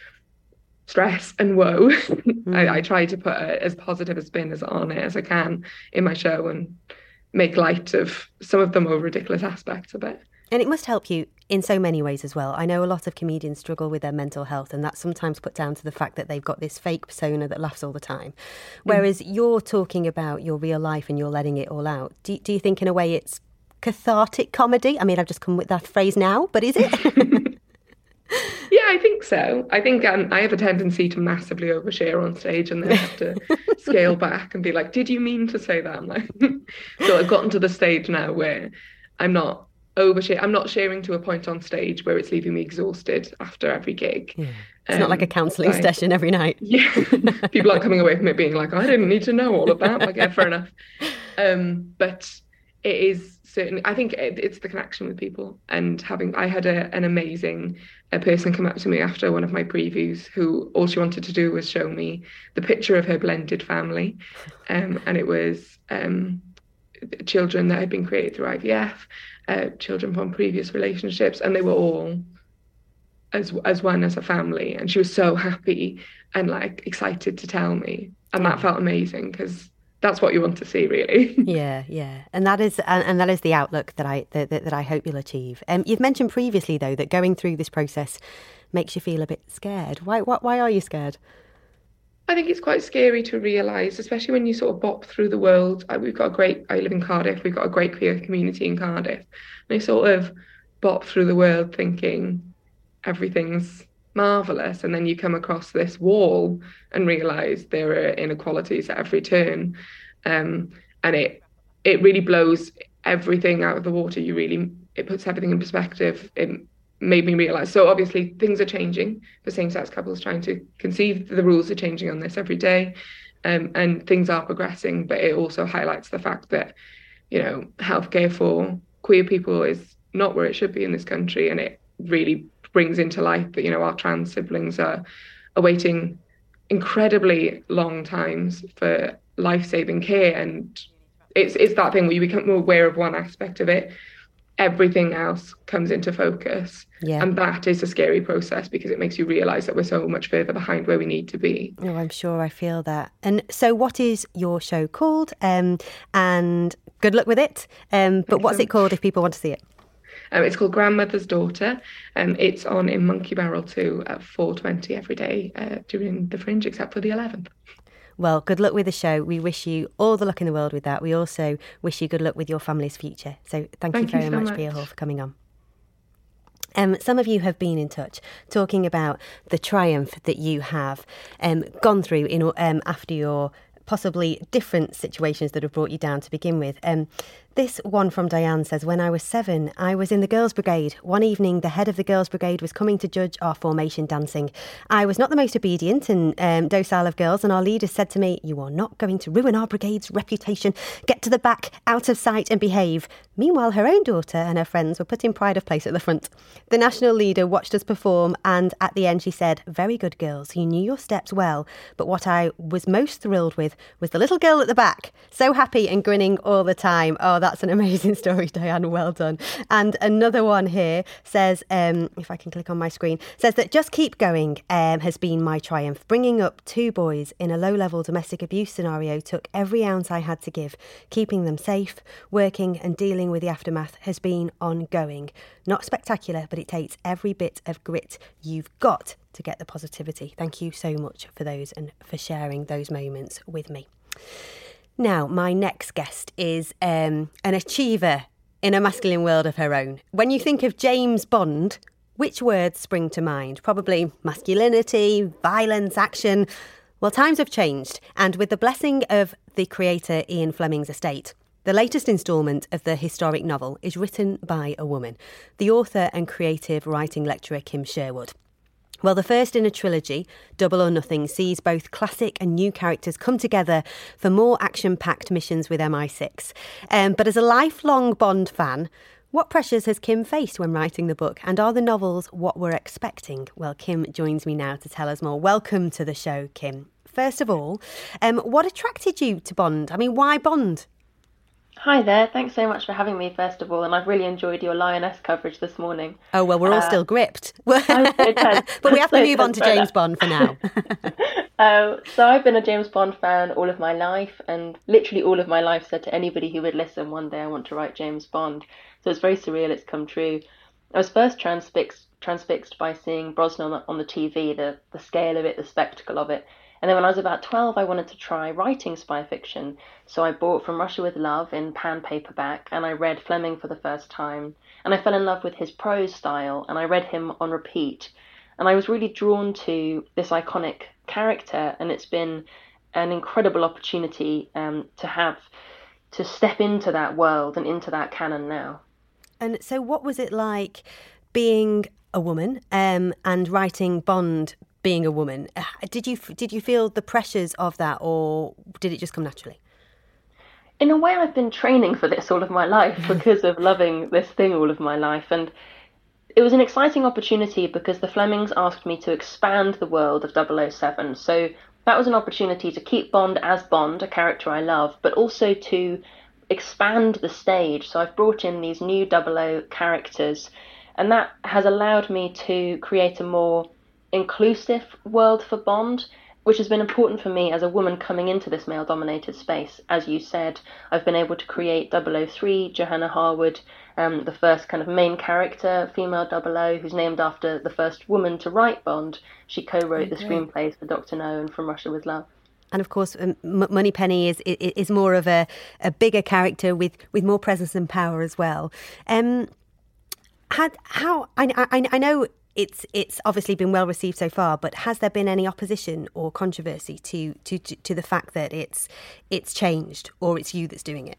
stress and woe. Mm. I, I try to put a, as positive a spin as on it as I can in my show and make light of some of the more ridiculous aspects of it. And it must help you in so many ways as well. I know a lot of comedians struggle with their mental health, and that's sometimes put down to the fact that they've got this fake persona that laughs all the time. Whereas mm. you're talking about your real life and you're letting it all out. Do, do you think in a way it's cathartic comedy? I mean, I've just come with that phrase now, but is it? Yeah, I think so. I think um, I have a tendency to massively overshare on stage and then have to scale back and be like, did you mean to say that? I'm like, so I've gotten to the stage now where I'm not overshare. I'm not sharing to a point on stage where it's leaving me exhausted after every gig. Yeah. It's um, not like a counselling like, session every night. Yeah. People aren't coming away from it being like, I didn't need to know all of that. Like, yeah, fair enough. Um, but it is certainly, I think it, it's the connection with people, and having, I had a, an amazing a person come up to me after one of my previews who all she wanted to do was show me the picture of her blended family. Um, and it was um, children that had been created through I V F, uh, children from previous relationships, and they were all as as one as a family. And she was so happy and like excited to tell me. And that felt amazing, because that's what you want to see, really. Yeah, yeah, and that is and, and that is the outlook that I that, that I hope you'll achieve. Um, you've mentioned previously, though, that going through this process makes you feel a bit scared. Why? Why, why are you scared? I think it's quite scary to realise, especially when you sort of bop through the world. I, we've got a great. I live in Cardiff. We've got a great queer community in Cardiff. And I sort of bop through the world thinking, everything's marvellous. And then you come across this wall and realise there are inequalities at every turn. Um, and it it really blows everything out of the water. You really, it puts everything in perspective. It made me realise. So obviously things are changing for same-sex couples trying to conceive. The rules are changing on this every day. Um, and things are progressing, but it also highlights the fact that, you know, healthcare for queer people is not where it should be in this country. And it really brings into light that, you know, our trans siblings are, are waiting incredibly long times for life-saving care. And it's it's that thing where you become more aware of one aspect of it, everything else comes into focus. Yeah. And that is a scary process because it makes you realise that we're so much further behind where we need to be. Oh, I'm sure I feel that. And so what is your show called? Um, and good luck with it. Um, but what's it called if people want to see it? Um, it's called Grandmother's Daughter, and it's on in Monkey Barrel two at four twenty every day uh, during the Fringe, except for the eleventh. Well, good luck with the show. We wish you all the luck in the world with that. We also wish you good luck with your family's future. So thank, thank you very you so much, much, Bia Hall, for coming on. Um, some of you have been in touch talking about the triumph that you have um, gone through in um, after your possibly different situations that have brought you down to begin with. Um, this one from Diane says, when I was seven, I was in the Girls' Brigade. One evening, the head of the Girls' Brigade was coming to judge our formation dancing. I was not the most obedient and um, docile of girls, and our leader said to me, you are not going to ruin our brigade's reputation. Get to the back, out of sight, and behave. Meanwhile, her own daughter and her friends were put in pride of place at the front. The national leader watched us perform, and at the end she said, very good girls, you knew your steps well, but what I was most thrilled with was the little girl at the back, so happy and grinning all the time. Oh, that's an amazing story, Diane. Well done. And another one here says, um, if I can click on my screen, says that just keep going um, has been my triumph. Bringing up two boys in a low-level domestic abuse scenario took every ounce I had to give. Keeping them safe, working and dealing with the aftermath has been ongoing. Not spectacular, but it takes every bit of grit you've got to get the positivity. Thank you so much for those and for sharing those moments with me. Now, my next guest is um, an achiever in a masculine world of her own. When you think of James Bond, which words spring to mind? Probably masculinity, violence, action. Well, times have changed, and with the blessing of the creator Ian Fleming's estate, the latest instalment of the historic novel is written by a woman, the author and creative writing lecturer Kim Sherwood. Well, the first in a trilogy, Double or Nothing, sees both classic and new characters come together for more action-packed missions with M I six. Um, but as a lifelong Bond fan, what pressures has Kim faced when writing the book? And are the novels what we're expecting? Well, Kim joins me now to tell us more. Welcome to the show, Kim. First of all, um, what attracted you to Bond? I mean, why Bond? Hi there, thanks so much for having me first of all, and I've really enjoyed your Lioness coverage this morning. Oh, well, we're all uh, still gripped. But we have to move on to James Bond for now. uh, so I've been a James Bond fan all of my life, and literally all of my life said to anybody who would listen, one day I want to write James Bond. So it's very surreal, it's come true. I was first transfixed, transfixed by seeing Brosnan on the, on the T V, the, the scale of it, the spectacle of it. And then when I was about twelve, I wanted to try writing spy fiction. So I bought From Russia with Love in pan paperback, and I read Fleming for the first time. And I fell in love with his prose style, and I read him on repeat. And I was really drawn to this iconic character, and it's been an incredible opportunity um, to have, to step into that world and into that canon now. And so what was it like being a woman um, and writing Bond being a woman? Did you did you feel the pressures of that, or did it just come naturally? In a way, I've been training for this all of my life because of loving this thing all of my life. And it was an exciting opportunity because the Flemings asked me to expand the world of double oh seven. So that was an opportunity to keep Bond as Bond, a character I love, but also to expand the stage. So I've brought in these new double oh characters, and that has allowed me to create a more inclusive world for Bond, which has been important for me as a woman coming into this male-dominated space. As you said, I've been able to create double oh three, Johanna Harwood, um, the first kind of main character, female double oh, who's named after the first woman to write Bond. She co-wrote okay. the screenplays for Doctor No and From Russia with Love. And of course, um, M- Moneypenny is is more of a, a bigger character with, with more presence and power as well. Um, had how I, I I know it's it's obviously been well received so far, but has there been any opposition or controversy to to, to, to the fact that it's it's changed, or it's you that's doing it?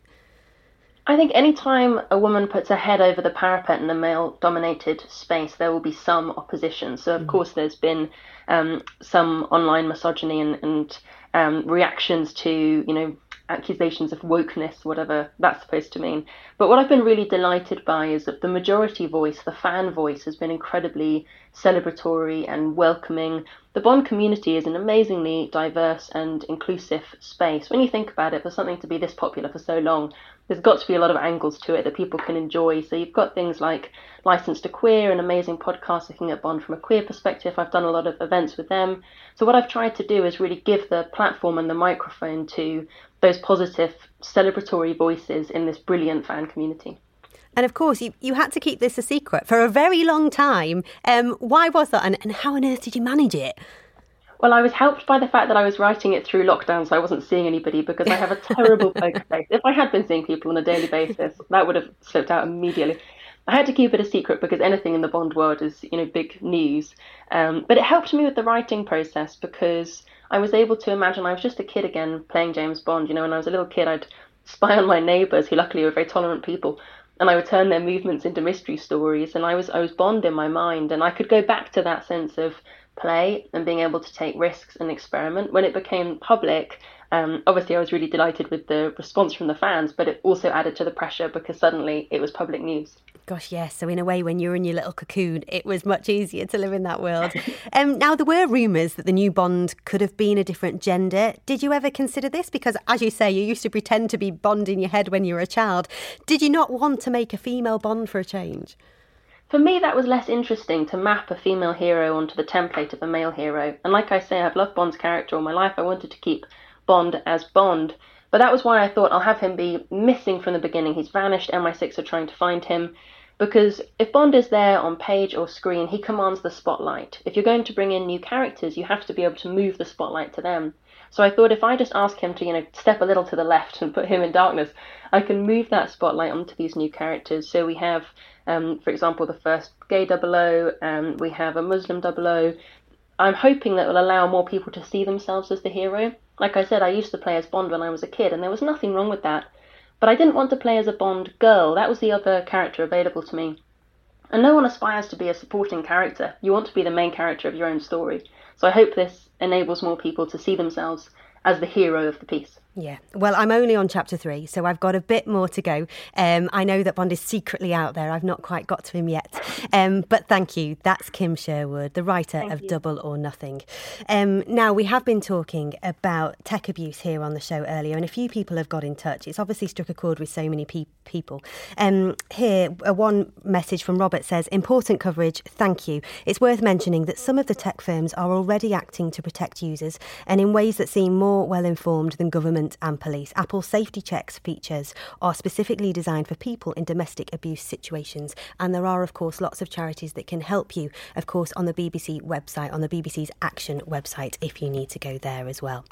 I think any time a woman puts her head over the parapet in a male-dominated space, there will be some opposition. So, of mm. course, there's been um, some online misogyny and, and um, reactions to, you know, accusations of wokeness, whatever that's supposed to mean. But what I've been really delighted by is that the majority voice, the fan voice, has been incredibly celebratory and welcoming. The Bond community is an amazingly diverse and inclusive space. When you think about it, for something to be this popular for so long, there's got to be a lot of angles to it that people can enjoy. So you've got things like License to Queer, an amazing podcast looking at Bond from a queer perspective. I've done a lot of events with them. So what I've tried to do is really give the platform and the microphone to those positive, celebratory voices in this brilliant fan community. And of course, you, you had to keep this a secret for a very long time. Um, why was that, and, and how on earth did you manage it? Well, I was helped by the fact that I was writing it through lockdown, so I wasn't seeing anybody, because I have a terrible poker face. If I had been seeing people on a daily basis, that would have slipped out immediately. I had to keep it a secret because anything in the Bond world is, you know, big news. Um, but it helped me with the writing process because I was able to imagine I was just a kid again playing James Bond. You know, when I was a little kid, I'd spy on my neighbours, who luckily were very tolerant people, and I would turn their movements into mystery stories. And I was I was Bond in my mind, and I could go back to that sense of play and being able to take risks and experiment. When it became public, um, obviously I was really delighted with the response from the fans, but it also added to the pressure because suddenly it was public news. Gosh, yes. So in a way, when you were in your little cocoon, it was much easier to live in that world. um, now, there were rumours that the new Bond could have been a different gender. Did you ever consider this? Because, as you say, you used to pretend to be Bond in your head when you were a child. Did you not want to make a female Bond for a change? For me, that was less interesting, to map a female hero onto the template of a male hero. And like I say, I've loved Bond's character all my life. I wanted to keep Bond as Bond. But that was why I thought I'll have him be missing from the beginning. He's vanished. M I six are trying to find him. Because if Bond is there on page or screen, he commands the spotlight. If you're going to bring in new characters, you have to be able to move the spotlight to them. So I thought if I just ask him to, you know, step a little to the left and put him in darkness, I can move that spotlight onto these new characters. So we have, um, for example, the first gay double O, um, we have a Muslim double O. I'm hoping that will allow more people to see themselves as the hero. Like I said, I used to play as Bond when I was a kid, and there was nothing wrong with that. But I didn't want to play as a Bond girl. That was the other character available to me. And no one aspires to be a supporting character. You want to be the main character of your own story. So I hope this enables more people to see themselves as the hero of the piece. Yeah, well, I'm only on chapter three, so I've got a bit more to go. Um, I know that Bond is secretly out there. I've not quite got to him yet. Um, but thank you. That's Kim Sherwood, the writer thank of you. Double or Nothing. Um, now, we have been talking about tech abuse here on the show earlier, and a few people have got in touch. It's obviously struck a chord with so many pe- people. Um, here, uh, one message from Robert says, important coverage, thank you. It's worth mentioning that some of the tech firms are already acting to protect users, and in ways that seem more well-informed than government and police. Apple's safety checks features are specifically designed for people in domestic abuse situations, and there are, of course, lots of charities that can help you, of course, on the B B C website, on the B B C's Action website, if you need to go there as well.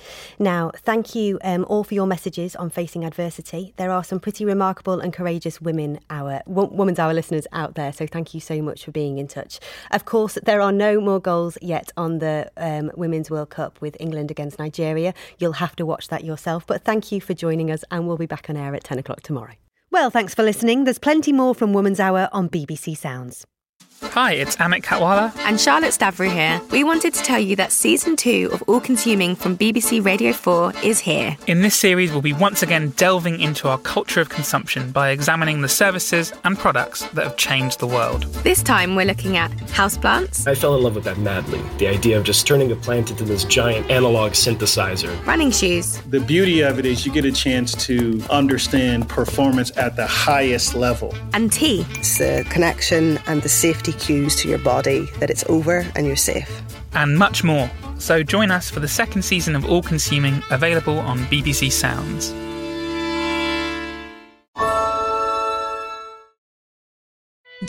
Now, thank you um, all for your messages on facing adversity. There are some pretty remarkable and courageous women, our w- Women's Hour listeners out there, so thank you so much for being in touch. Of course, there are no more goals yet on the um, Women's World Cup with England against Nigeria. You'll have to watch that yourself, but thank you for joining us, and we'll be back on air at ten o'clock tomorrow. Well, thanks for listening. There's plenty more from Women's Hour on B B C Sounds. Hi, it's Amit Katwala and Charlotte Stavry here. We wanted to tell you that season two of All Consuming from B B C Radio four is here. In this series, we'll be once again delving into our culture of consumption by examining the services and products that have changed the world. This time, we're looking at houseplants. I fell in love with that madly. The idea of just turning a plant into this giant analog synthesizer. Running shoes. The beauty of it is you get a chance to understand performance at the highest level. And tea. It's the connection and the safety cues to your body that it's over and you're safe. And much more. So join us for the second season of All Consuming, available on B B C Sounds.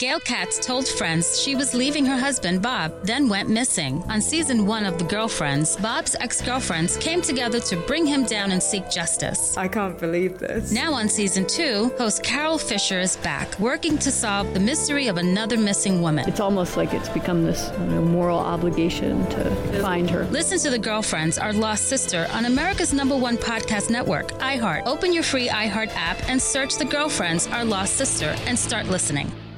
Gail Katz told friends she was leaving her husband, Bob, then went missing. On season one of The Girlfriends, Bob's ex-girlfriends came together to bring him down and seek justice. I can't believe this. Now on season two, host Carol Fisher is back, working to solve the mystery of another missing woman. It's almost like it's become this you know, moral obligation to find her. Listen to The Girlfriends, Our Lost Sister on America's number one podcast network, iHeart. Open your free iHeart app and search The Girlfriends, Our Lost Sister and start listening.